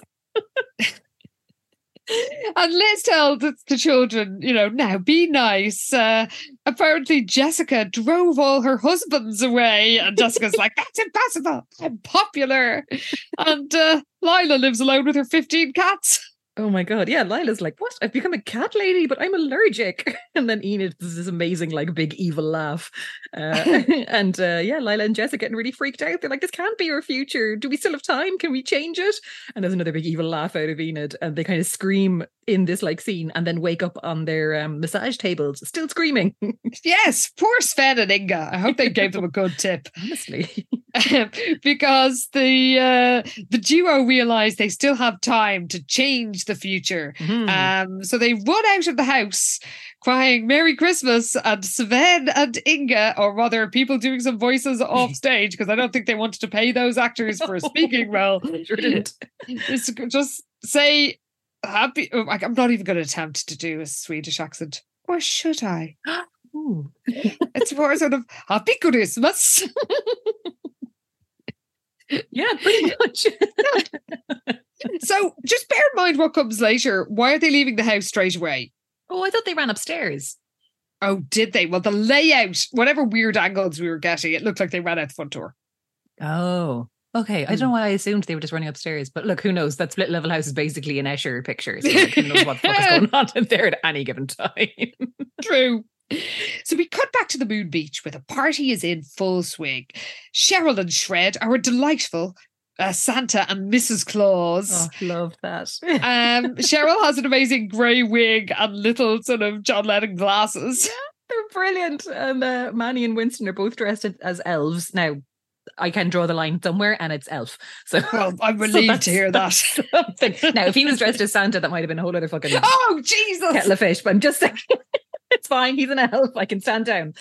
S4: And Liz tells the children, you know, now be nice. Apparently Jessica drove all her husbands away. And Jessica's like, that's impossible. I'm popular. And Lila lives alone with her 15 cats.
S3: Oh my God. Yeah. Lila's like, what? I've become a cat lady, but I'm allergic. And then Enid does this amazing, like, big evil laugh. And Lila and Jess are getting really freaked out. They're like, this can't be our future. Do we still have time? Can we change it? And there's another big evil laugh out of Enid. And they kind of scream in this like scene and then wake up on their massage tables, still screaming.
S4: Yes. Poor Sven and Inga. I hope they gave them a good tip.
S3: Honestly.
S4: Because the duo realize they still have time to change the future. So they run out of the house crying Merry Christmas, and Sven and Inga, or rather people doing some voices off stage, because I don't think they wanted to pay those actors for a speaking role.
S3: Sure didn't.
S4: Just say happy. I'm not even going to attempt to do a Swedish accent. Or should I? It's more sort of Happy Christmas.
S3: Yeah, pretty much.
S4: So just bear in mind what comes later. Why are they leaving the house straight away?
S3: Oh, I thought they ran upstairs.
S4: Oh, did they? Well, the layout, whatever weird angles we were getting, it looked like they ran out the front door.
S3: Oh, okay. I don't know why I assumed they were just running upstairs. But look, who knows? That split level house is basically an Escher picture. So like, who knows what the fuck is going on in there at any given time.
S4: True. So we cut back to the Moon Beach where the party is in full swing. Cheryl and Shred are a delightful Santa and Mrs. Claus.
S3: Oh, love that.
S4: Cheryl has an amazing grey wig and little sort of John Lennon glasses.
S3: Yeah, they're brilliant. And Manny and Winston are both dressed as elves. Now, I can draw the line somewhere and it's elf. So
S4: well, I'm relieved to hear that.
S3: Something. Now, if he was dressed as Santa, that might have been a whole other fucking
S4: oh, Jesus!
S3: kettle of fish. But I'm just saying, it's fine. He's an elf. I can stand down.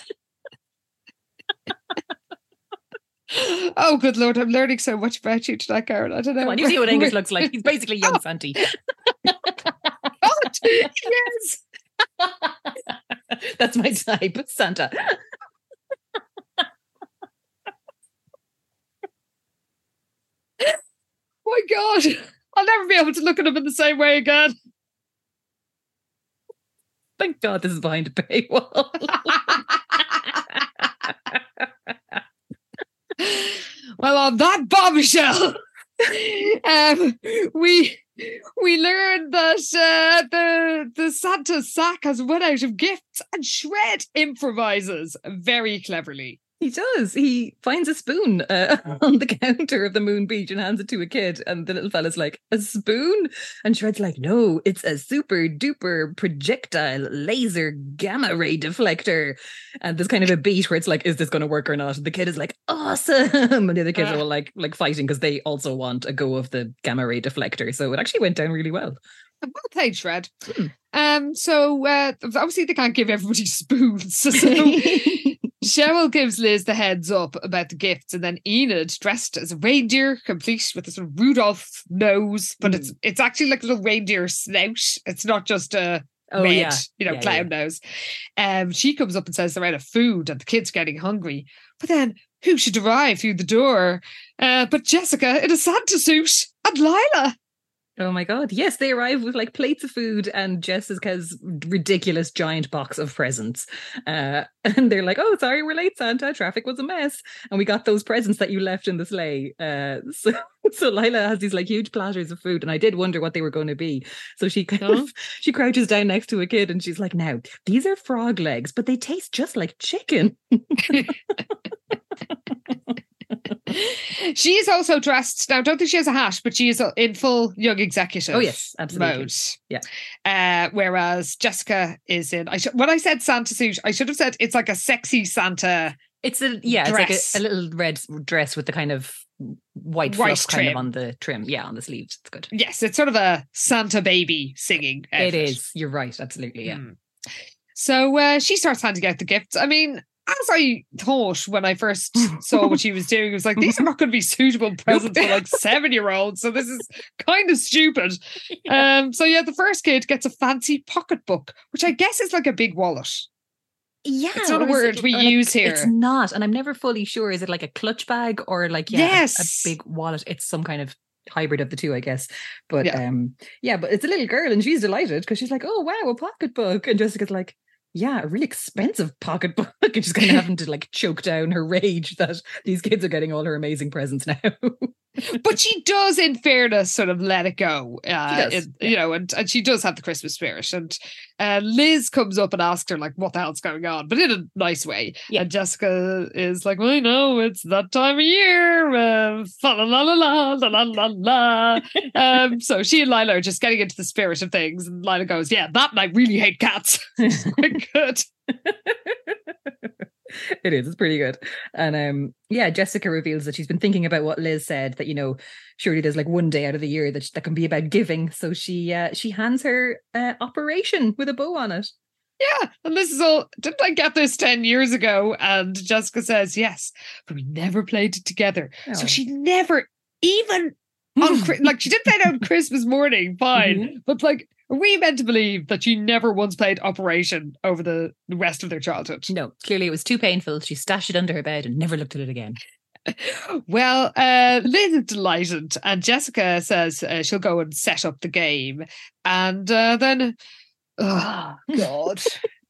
S4: Oh, good Lord, I'm learning so much about you tonight, Karen. I don't know.
S3: Come on, you see what Angus looks like. He's basically young Santi.
S4: God, yes.
S3: That's my type, Santa.
S4: My God, I'll never be able to look at him in the same way again.
S3: Thank God this is behind a paywall.
S4: Well, on that bombshell, we learned that the Santa sack has run out of gifts, and Shred improvises very cleverly.
S3: He does. He finds a spoon on the counter of the Moon Beach and hands it to a kid. And the little fella's like, a spoon? And Shred's like, no, it's a super duper projectile laser gamma ray deflector. And there's kind of a beat where it's like, is this going to work or not? And the kid is like, awesome. And the other kids are all like fighting because they also want a go of the gamma ray deflector. So it actually went down really well.
S4: Well played, Shred. So obviously they can't give everybody spoons. So Cheryl gives Liz the heads up about the gifts, and then Enid, dressed as a reindeer, complete with a sort of Rudolph nose, but it's actually like a little reindeer snout. It's not just a red, clown nose. She comes up and says they're out of food and the kids are getting hungry. But then who should arrive through the door but Jessica in a Santa suit and Lila.
S3: Oh my God. Yes, they arrive with like plates of food and Jessica's ridiculous giant box of presents. And they're like, oh, sorry, we're late, Santa. Traffic was a mess. And we got those presents that you left in the sleigh. So Lila has these like huge platters of food. And I did wonder what they were going to be. So she she crouches down next to a kid and she's like, now, these are frog legs, but they taste just like chicken.
S4: She is also dressed now. I don't think she has a hat, but she is in full young executive.
S3: Oh yes, absolutely.
S4: Mode.
S3: Yeah.
S4: Whereas Jessica is in. When I said Santa suit, I should have said it's like a sexy Santa.
S3: It's
S4: dress.
S3: It's like a little red dress with the kind of white fluff kind of on the trim. Yeah, on the sleeves. It's good.
S4: Yes, it's sort of a Santa baby singing outfit.
S3: It is. You're right. Absolutely. Yeah.
S4: So she starts handing out the gifts. I mean, as I thought when I first saw what she was doing, it was like, these are not going to be suitable presents for like 7-year-olds. So this is kind of stupid. So yeah, the first kid gets a fancy pocketbook, which I guess is like a big wallet.
S3: Yeah.
S4: It's not a word we use here.
S3: It's not. And I'm never fully sure. Is it like a clutch bag or like, a big wallet? It's some kind of hybrid of the two, I guess. But but it's a little girl and she's delighted because she's like, oh, wow, a pocketbook. And Jessica's like, yeah, a really expensive pocketbook. And she's kind of having to like choke down her rage that these kids are getting all her amazing presents now.
S4: But she does, in fairness, sort of let it go. And she does have the Christmas spirit. And Liz comes up and asks her, like, what the hell's going on? But in a nice way. Yeah. And Jessica is like, well, I know, it's that time of year. La la la la la la la. So she and Lila are just getting into the spirit of things. And Lila goes, yeah, that and I really hate cats. It's quite good.
S3: It is. It's pretty good. And Jessica reveals that she's been thinking about what Liz said, that, surely there's like one day out of the year that can be about giving. So she hands her Operation with a bow on it.
S4: Yeah. And this is all, didn't I get this 10 years ago? And Jessica says, yes, but we never played it together. Oh. So she never even she did play it on Christmas morning, fine. But like, are we meant to believe that she never once played Operation over the rest of their childhood?
S3: No, clearly it was too painful. She stashed it under her bed and never looked at it again.
S4: Well, Liz is delighted, and Jessica says she'll go and set up the game. And then, oh, God.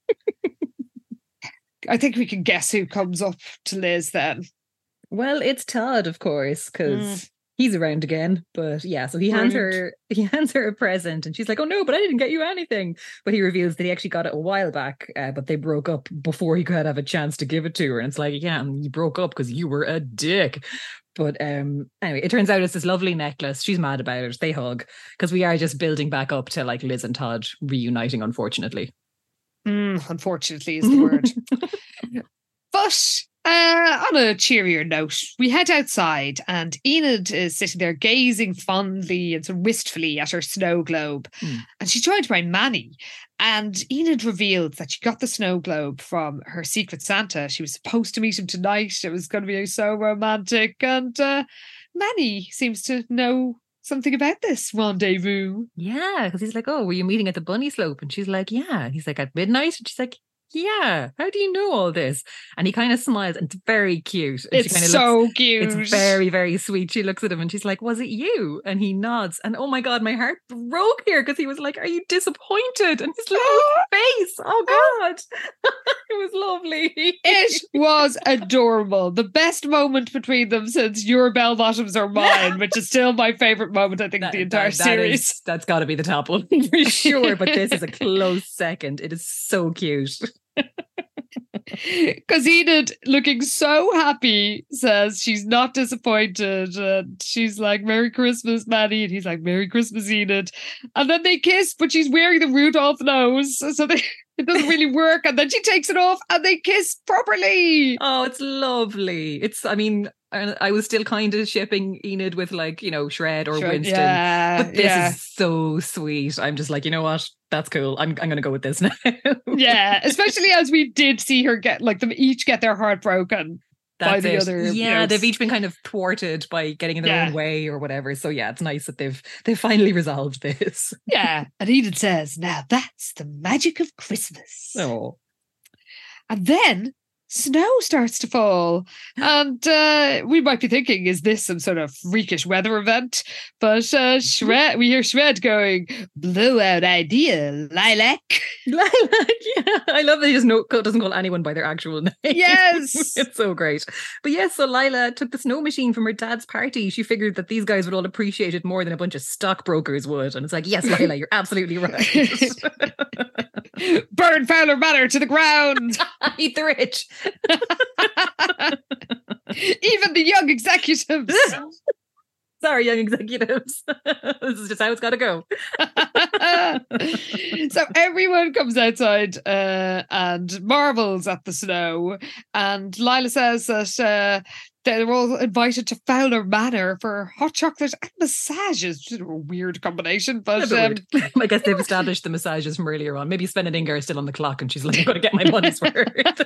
S4: I think we can guess who comes up to Liz then.
S3: Well, it's Todd, of course, because... he's around again, but yeah, so he hands her a present and she's like, oh no, but I didn't get you anything. But he reveals that he actually got it a while back, but they broke up before he could have a chance to give it to her. And it's like, yeah, you broke up because you were a dick. But anyway, it turns out it's this lovely necklace. She's mad about it. They hug because we are just building back up to like Liz and Todd reuniting, unfortunately.
S4: Unfortunately is the word. But on a cheerier note, we head outside and Enid is sitting there gazing fondly and sort of wistfully at her snow globe. And she's joined by Manny. And Enid revealed that she got the snow globe from her secret Santa. She was supposed to meet him tonight. It was going to be so romantic. And Manny seems to know something about this rendezvous.
S3: Yeah, because he's like, oh, were you meeting at the bunny slope? And she's like, yeah. And he's like, at midnight? And she's like, yeah, how do you know all this? And he kind of smiles and it's very cute. And
S4: it's so cute.
S3: It's very, very sweet. She looks at him and she's like, was it you? And he nods. And oh my God, my heart broke here because he was like, are you disappointed? And his little face. Oh God. It was lovely.
S4: It was adorable. The best moment between them since Your Bell Bottoms Are Mine, which is still my favourite moment, I think, of the entire series.
S3: That's got to be the top one for sure. But this is a close second. It is so cute.
S4: Because Enid, looking so happy, says she's not disappointed. And she's like, Merry Christmas, Manny. And he's like, Merry Christmas, Enid. And then they kiss, but she's wearing the Rudolph nose. So it doesn't really work. And then she takes it off and they kiss properly.
S3: Oh, it's lovely. And I was still kind of shipping Enid with like, Shred or Winston.
S4: Yeah,
S3: but this is so sweet. I'm just like, you know what? That's cool. I'm going to go with this now.
S4: Yeah, especially as we did see her get like them each get their heart broken. By the other,
S3: yeah, they've each been kind of thwarted by getting in their own way or whatever. So yeah, it's nice that they've finally resolved this.
S4: Yeah, and Enid says, "Now that's the magic of Christmas."
S3: Oh,
S4: and then snow starts to fall, and we might be thinking, "Is this some sort of freakish weather event?" But we hear Shred going, "Blowout idea, Lilac."
S3: Lilac, yeah. I love that he doesn't call anyone by their actual name.
S4: Yes.
S3: It's so great. But yes, so Lila took the snow machine from her dad's party. She figured that these guys would all appreciate it more than a bunch of stockbrokers would. And it's like, yes, Lila, you're absolutely right.
S4: Burn Fowler Manor to the ground.
S3: Eat the rich.
S4: Even the young executives.
S3: Sorry, young executives. This is just how it's got to go.
S4: So everyone comes outside and marvels at the snow. And Lila says that they're all invited to Fowler Manor for hot chocolate and massages. Which is a weird combination, but
S3: I guess they've established the massages from earlier on. Maybe Sven and Inga are still on the clock, and she's like, "I'm going to get my money's worth."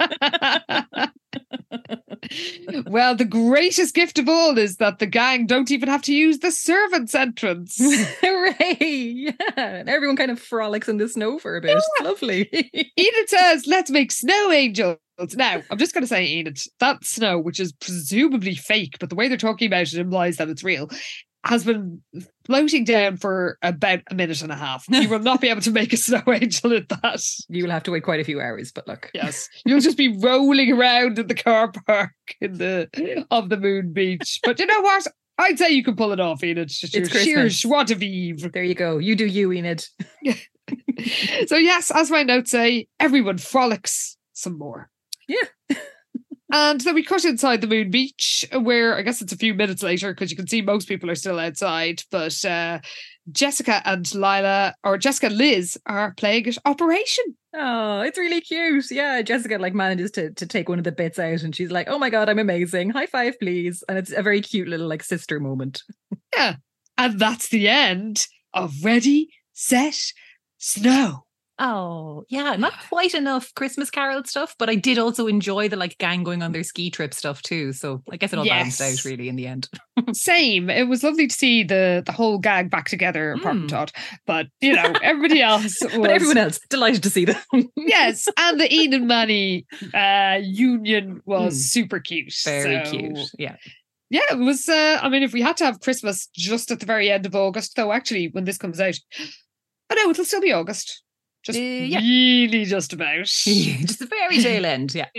S4: Well, the greatest gift of all is that the gang don't even have to use the servants' entrance.
S3: Hooray! Yeah, and everyone kind of frolics in the snow for a bit. Yeah. Lovely.
S4: Enid says, "Let's make snow angels." Now, I'm just going to say, Enid, that snow, which is presumably fake, but the way they're talking about it implies that it's real, has been floating down for about a minute and a half. You will not be able to make a snow angel at that.
S3: You will have to wait quite a few hours, but look.
S4: Yes. You'll just be rolling around in the car park of the Moon Beach. But you know what? I'd say you can pull it off, Enid. It's just your sheer joie de vivre.
S3: There you go. You do you, Enid.
S4: So yes, as my notes say, everyone frolics some more.
S3: Yeah.
S4: And then we cut inside the Moon Beach, where I guess it's a few minutes later because you can see most people are still outside. But Jessica and Liz are playing at Operation.
S3: Oh, it's really cute. Yeah, Jessica manages to take one of the bits out and she's like, "Oh my God, I'm amazing. High five, please." And it's a very cute little sister moment.
S4: Yeah. And that's the end of Ready, Set, Snow.
S3: Oh, yeah, not quite enough Christmas Carol stuff, but I did also enjoy the gang going on their ski trip stuff too. So I guess it all balanced out really in the end.
S4: Same. It was lovely to see the whole gang back together, apart from Todd. But, everybody else was...
S3: But everyone else, delighted to see them.
S4: Yes, and the Ian and Manny union was super cute.
S3: Very cute, yeah.
S4: Yeah, it was, if we had to have Christmas just at the very end of August, though actually when this comes out, I know it'll still be August. Just really just about.
S3: Just the very tail end, yeah.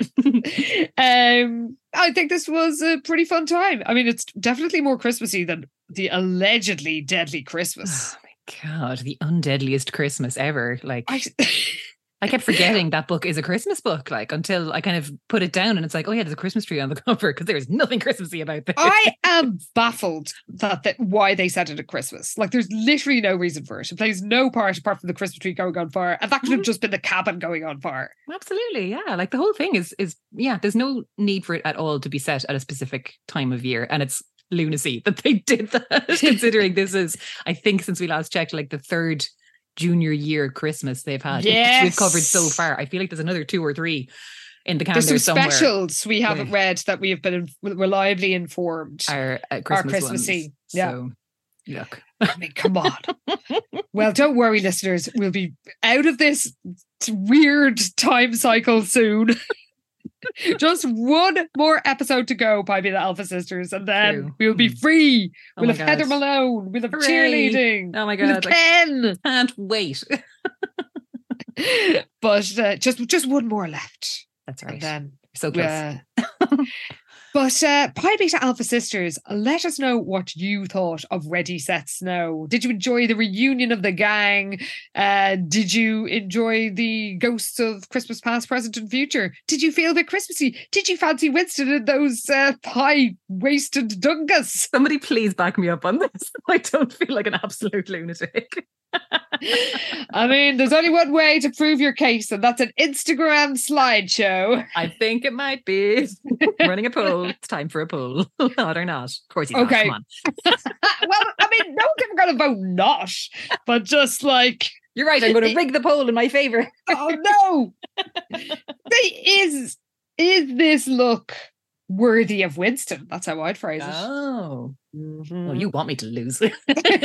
S4: I think this was a pretty fun time. I mean, it's definitely more Christmassy than the allegedly deadly Christmas.
S3: Oh my God, the undeadliest Christmas ever. I kept forgetting that book is a Christmas book, until I kind of put it down and it's like, oh yeah, there's a Christmas tree on the cover because there's nothing Christmassy about this.
S4: I am baffled that why they set it at Christmas. There's literally no reason for it. It plays no part apart from the Christmas tree going on fire. And that could have just been the cabin going on fire.
S3: Absolutely, yeah. The whole thing is there's no need for it at all to be set at a specific time of year. And it's lunacy that they did that, considering this is, I think since we last checked, the third junior year Christmas they've had.
S4: Yes.
S3: We've covered so far. I feel like there's another 2 or 3 in the calendar
S4: somewhere. There's some specials we haven't read that we have been reliably informed
S3: are Christmas
S4: ones.
S3: Yeah. So, look.
S4: I mean, come on. Well, don't worry, listeners. We'll be out of this weird time cycle soon. Just one more episode to go, Pipey the Alpha Sisters, and then we'll be free. We'll have Heather Malone. We'll have cheerleading.
S3: Oh my God.
S4: We'll have Ken.
S3: Can't wait.
S4: But just one more left.
S3: That's right.
S4: And then
S3: so close.
S4: But Pi Beta Alpha Sisters, let us know what you thought of Ready, Set, Snow. Did you enjoy the reunion of the gang? Did you enjoy the ghosts of Christmas past, present and future? Did you feel a bit Christmassy? Did you fancy Winston and those high-waisted dungas?
S3: Somebody please back me up on this. I don't feel like an absolute lunatic.
S4: I mean, there's only one way to prove your case, and that's an Instagram slideshow.
S3: I think it might be running a poll. So it's time for a poll. Not or not. Of course he's not.
S4: Okay.
S3: Come on.
S4: Well, I mean, no one's ever going to vote not, but just like,
S3: You're right. I'm going to rig the poll in my favour.
S4: oh no. Is this look worthy of Winston? That's how I'd phrase it.
S3: Oh.
S4: Mhm.
S3: Oh, you want me to lose.
S4: No,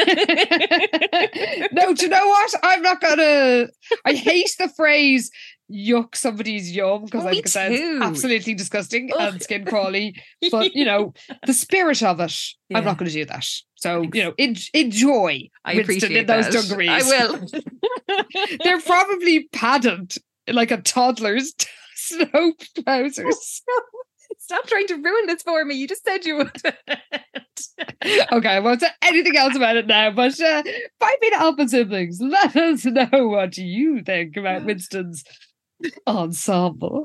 S4: do you know what? I'm not gonna. I hate the phrase "yuck somebody's yum" because I
S3: Me
S4: think it sounds
S3: too.
S4: absolutely disgusting
S3: Ugh.
S4: and skin crawly. But you know, the spirit of it, I'm
S3: Yeah.
S4: not going to do that. So
S3: Thanks.
S4: you know, enjoy
S3: I
S4: Winston
S3: appreciate
S4: in those
S3: that.
S4: dungarees.
S3: I will.
S4: They're probably padded like a toddler's snow trousers.
S3: Stop trying to ruin this for me. You just said you would.
S4: Okay, I won't say anything else about it now, but 5 Beta Alpha siblings, let us know what you think about Winston's ensemble.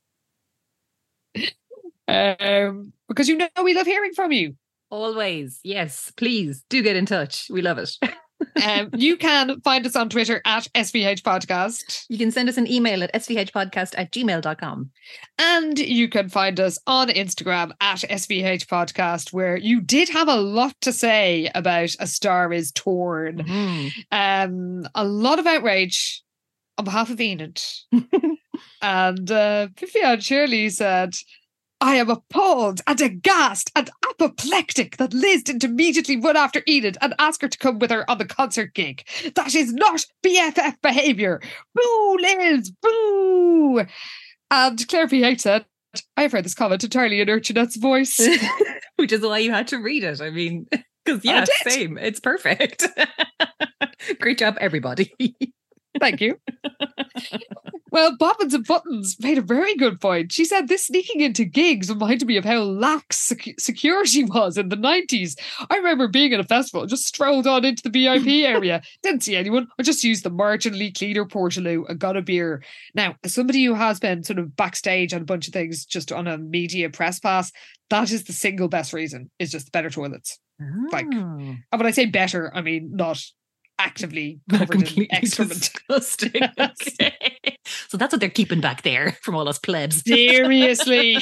S4: Because you know we love hearing from you.
S3: Always. Yes. Please do get in touch. We love it.
S4: You can find us on Twitter at SVH Podcast.
S3: You can send us an email at svhpodcast@gmail.com.
S4: And you can find us on Instagram at SVH Podcast, where you did have a lot to say about A Star Is Torn. A lot of outrage on behalf of Enid. And Vivian Shirley said, I am appalled and aghast and apoplectic that Liz didn't immediately run after Enid and ask her to come with her on the concert gig. That is not BFF behaviour. Boo, Liz, boo. And Claire PH said, I've heard this comment entirely in Urchinette's voice.
S3: Which is why you had to read it. I mean, because
S4: I
S3: yeah,
S4: did.
S3: same. It's perfect. Great job, everybody.
S4: Thank you. Well, Bobbins and Buttons made a very good point. She said this sneaking into gigs reminded me of how lax security was in the 90s. I remember being at a festival, just strolled on into the VIP area, didn't see anyone. I just used the marginally cleaner Portaloo and got a beer. Now, as somebody who has been sort of backstage on a bunch of things just on a media press pass, that is the single best reason, is just better toilets. Like, and when I say better, I mean not actively covered in excrement.
S3: Disgusting. Okay. So that's what they're keeping back there from all us plebs.
S4: Seriously.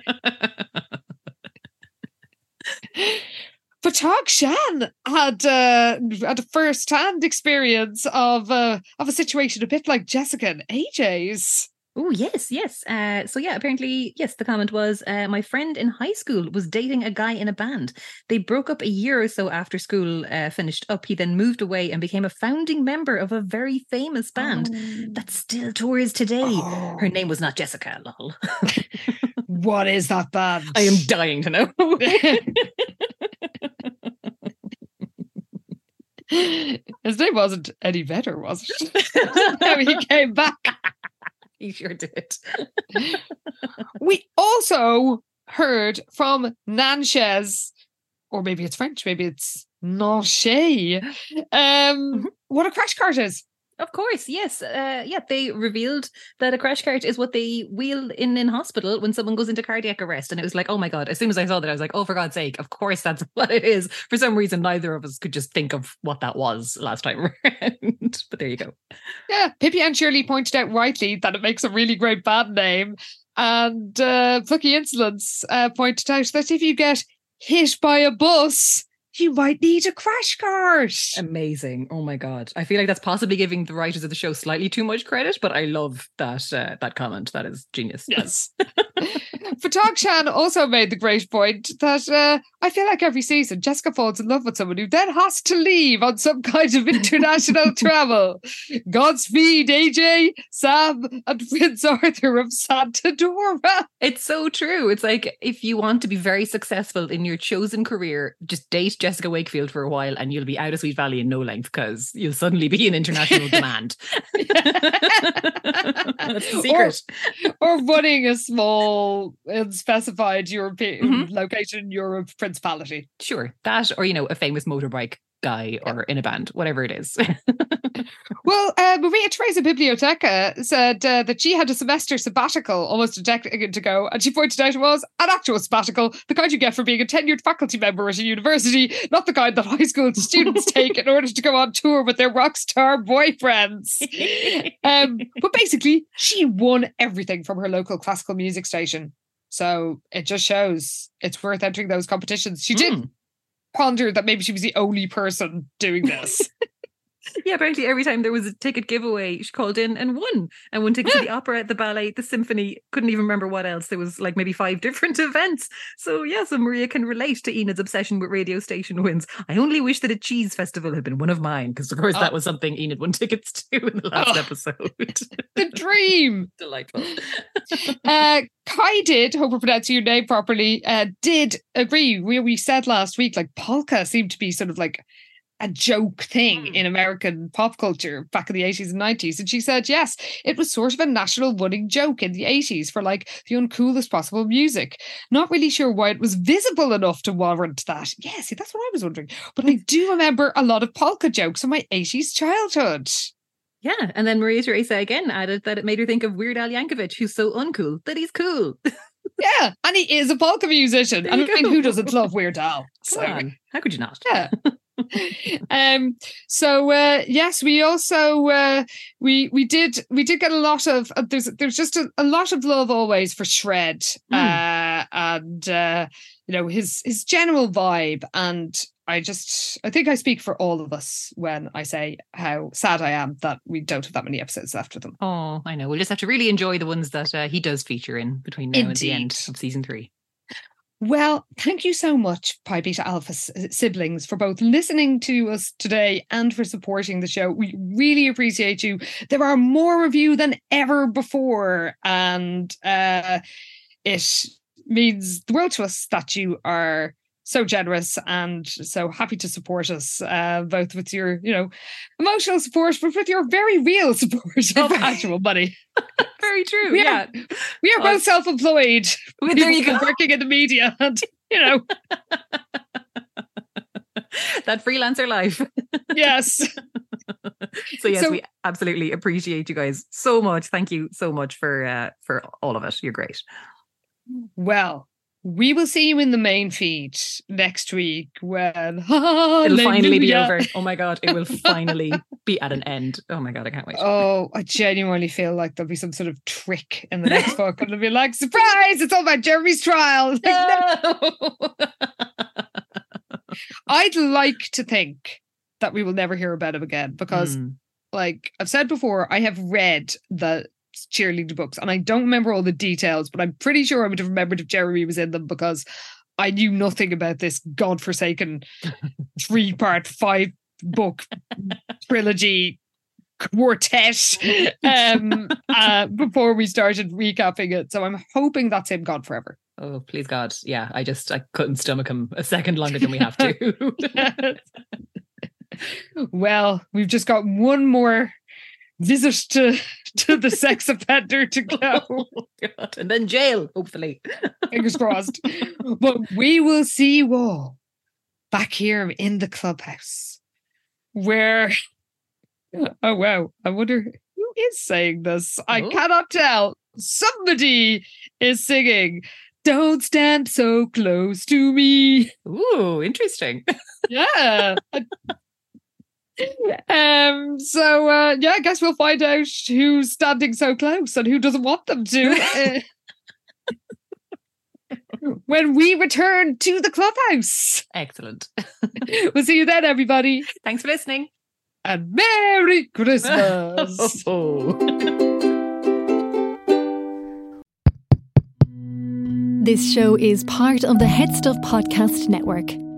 S4: But Tog Shan had a first-hand experience of a situation a bit like Jessica and AJ's.
S3: Oh, yes. So yeah, apparently, yes, the comment was, my friend in high school was dating a guy in a band. They broke up a year or so after school finished up. He then moved away and became a founding member of a very famous band that still tours today. Her name was not Jessica, lol.
S4: What is that band?
S3: I am dying to know.
S4: His name wasn't Eddie Vedder, was it? No, he came back.
S3: He sure did.
S4: We also heard from Nanches, or maybe it's French, maybe it's Nanche, what a crash cart is.
S3: Of course, yes. They revealed that a crash cart is what they wheel in hospital when someone goes into cardiac arrest. And it was like, oh my God, as soon as I saw that, I was like, oh, for God's sake, of course that's what it is. For some reason, neither of us could just think of what that was last time around. But there you go.
S4: Yeah, Pippi and Shirley pointed out rightly that it makes a really great band name. And Plucky Insolence pointed out that if you get hit by a bus, you might need a crash cart.
S3: Amazing. Oh my God. I feel like that's possibly giving the writers of the show slightly too much credit, but I love that comment. That is genius.
S4: Yes. Fatog Shan also made the great point that I feel like every season Jessica falls in love with someone who then has to leave on some kind of international travel. Godspeed, AJ, Sam, and Prince Arthur of Santa Dora.
S3: It's so true. It's like, if you want to be very successful in your chosen career, just date Jessica Wakefield for a while and you'll be out of Sweet Valley in no length because you'll suddenly be in international demand. That's the secret.
S4: Or running a small, unspecified European location in Europe principality.
S3: Sure. That, or, a famous motorbike guy or in a band, whatever it is.
S4: Well, Maria Teresa Biblioteca said that she had a semester sabbatical almost a decade ago, and she pointed out it was an actual sabbatical, the kind you get for being a tenured faculty member at a university, not the kind that high school students take in order to go on tour with their rock star boyfriends. But basically, she won everything from her local classical music station. So it just shows it's worth entering those competitions. She did ponder that maybe she was the only person doing this.
S3: Yeah, apparently every time there was a ticket giveaway, she called in and won tickets to the opera, the ballet, the symphony. Couldn't even remember what else. There was like maybe 5 different events. So yeah, so Maria can relate to Enid's obsession with radio station wins. I only wish that a cheese festival had been one of mine, because of course that was something Enid won tickets to in the last episode.
S4: The dream.
S3: Delightful.
S4: Kai did, hope we're pronouncing your name properly, did agree. We said last week, like, polka seemed to be sort of like a joke thing in American pop culture back in the 80s and 90s. And she said, yes, it was sort of a national running joke in the 80s for like the uncoolest possible music. Not really sure why it was visible enough to warrant that. Yeah, see, that's what I was wondering. But I do remember a lot of polka jokes from my 80s childhood.
S3: Yeah, and then Maria Theresa again added that it made her think of Weird Al Yankovic, who's so uncool that he's cool.
S4: Yeah, and he is a polka musician. And I mean, who doesn't love Weird Al?
S3: Come on. How could you not?
S4: Yeah. Yes, we also we did get a lot of there's just a lot of love always for Shred and you know, his general vibe, and I think I speak for all of us when I say how sad I am that we don't have that many episodes left of them.
S3: Oh, I know. We'll just have to really enjoy the ones that he does feature in between now and the end of season 3.
S4: Well, thank you so much, Pi Beta Alpha siblings, for both listening to us today and for supporting the show. We really appreciate you. There are more of you than ever before, and it means the world to us that you are so generous and so happy to support us, both with your, you know, emotional support, but with your very real support of actual money.
S3: Very true.
S4: We are both self-employed.
S3: Well, there you go.
S4: Working in the media, and you know
S3: that freelancer life.
S4: Yes.
S3: So we absolutely appreciate you guys so much. Thank you so much for all of it. You're great.
S4: Well, we will see you in the main feed next week when
S3: it'll finally be over. Oh my God, it will finally be at an end. Oh my God, I can't wait.
S4: Oh, I genuinely feel like there'll be some sort of trick in the next book, and it'll be like, surprise, it's all about Jeremy's trial. No. I'd like to think that we will never hear about him again, because like I've said before, I have read the cheerleader books and I don't remember all the details, but I'm pretty sure I would have remembered if Jeremy was in them, because I knew nothing about this godforsaken 3-part 5-book trilogy quartet before we started recapping it. So I'm hoping that's him gone forever.
S3: Oh, please God. Yeah, I couldn't stomach him a second longer than we have to.
S4: Well, we've just got one more visit to the sex offender to go.
S3: Oh, God. And then jail, hopefully.
S4: Fingers crossed. But we will see you all back here in the clubhouse, where, oh wow, I wonder who is saying this. I cannot tell. Somebody is singing, "Don't stand so close to me."
S3: Ooh, interesting.
S4: Yeah. I guess we'll find out who's standing so close and who doesn't want them to when we return to the clubhouse.
S3: Excellent.
S4: We'll see you then, everybody.
S3: Thanks for listening.
S4: And Merry Christmas.
S8: This show is part of the Head Stuff Podcast Network.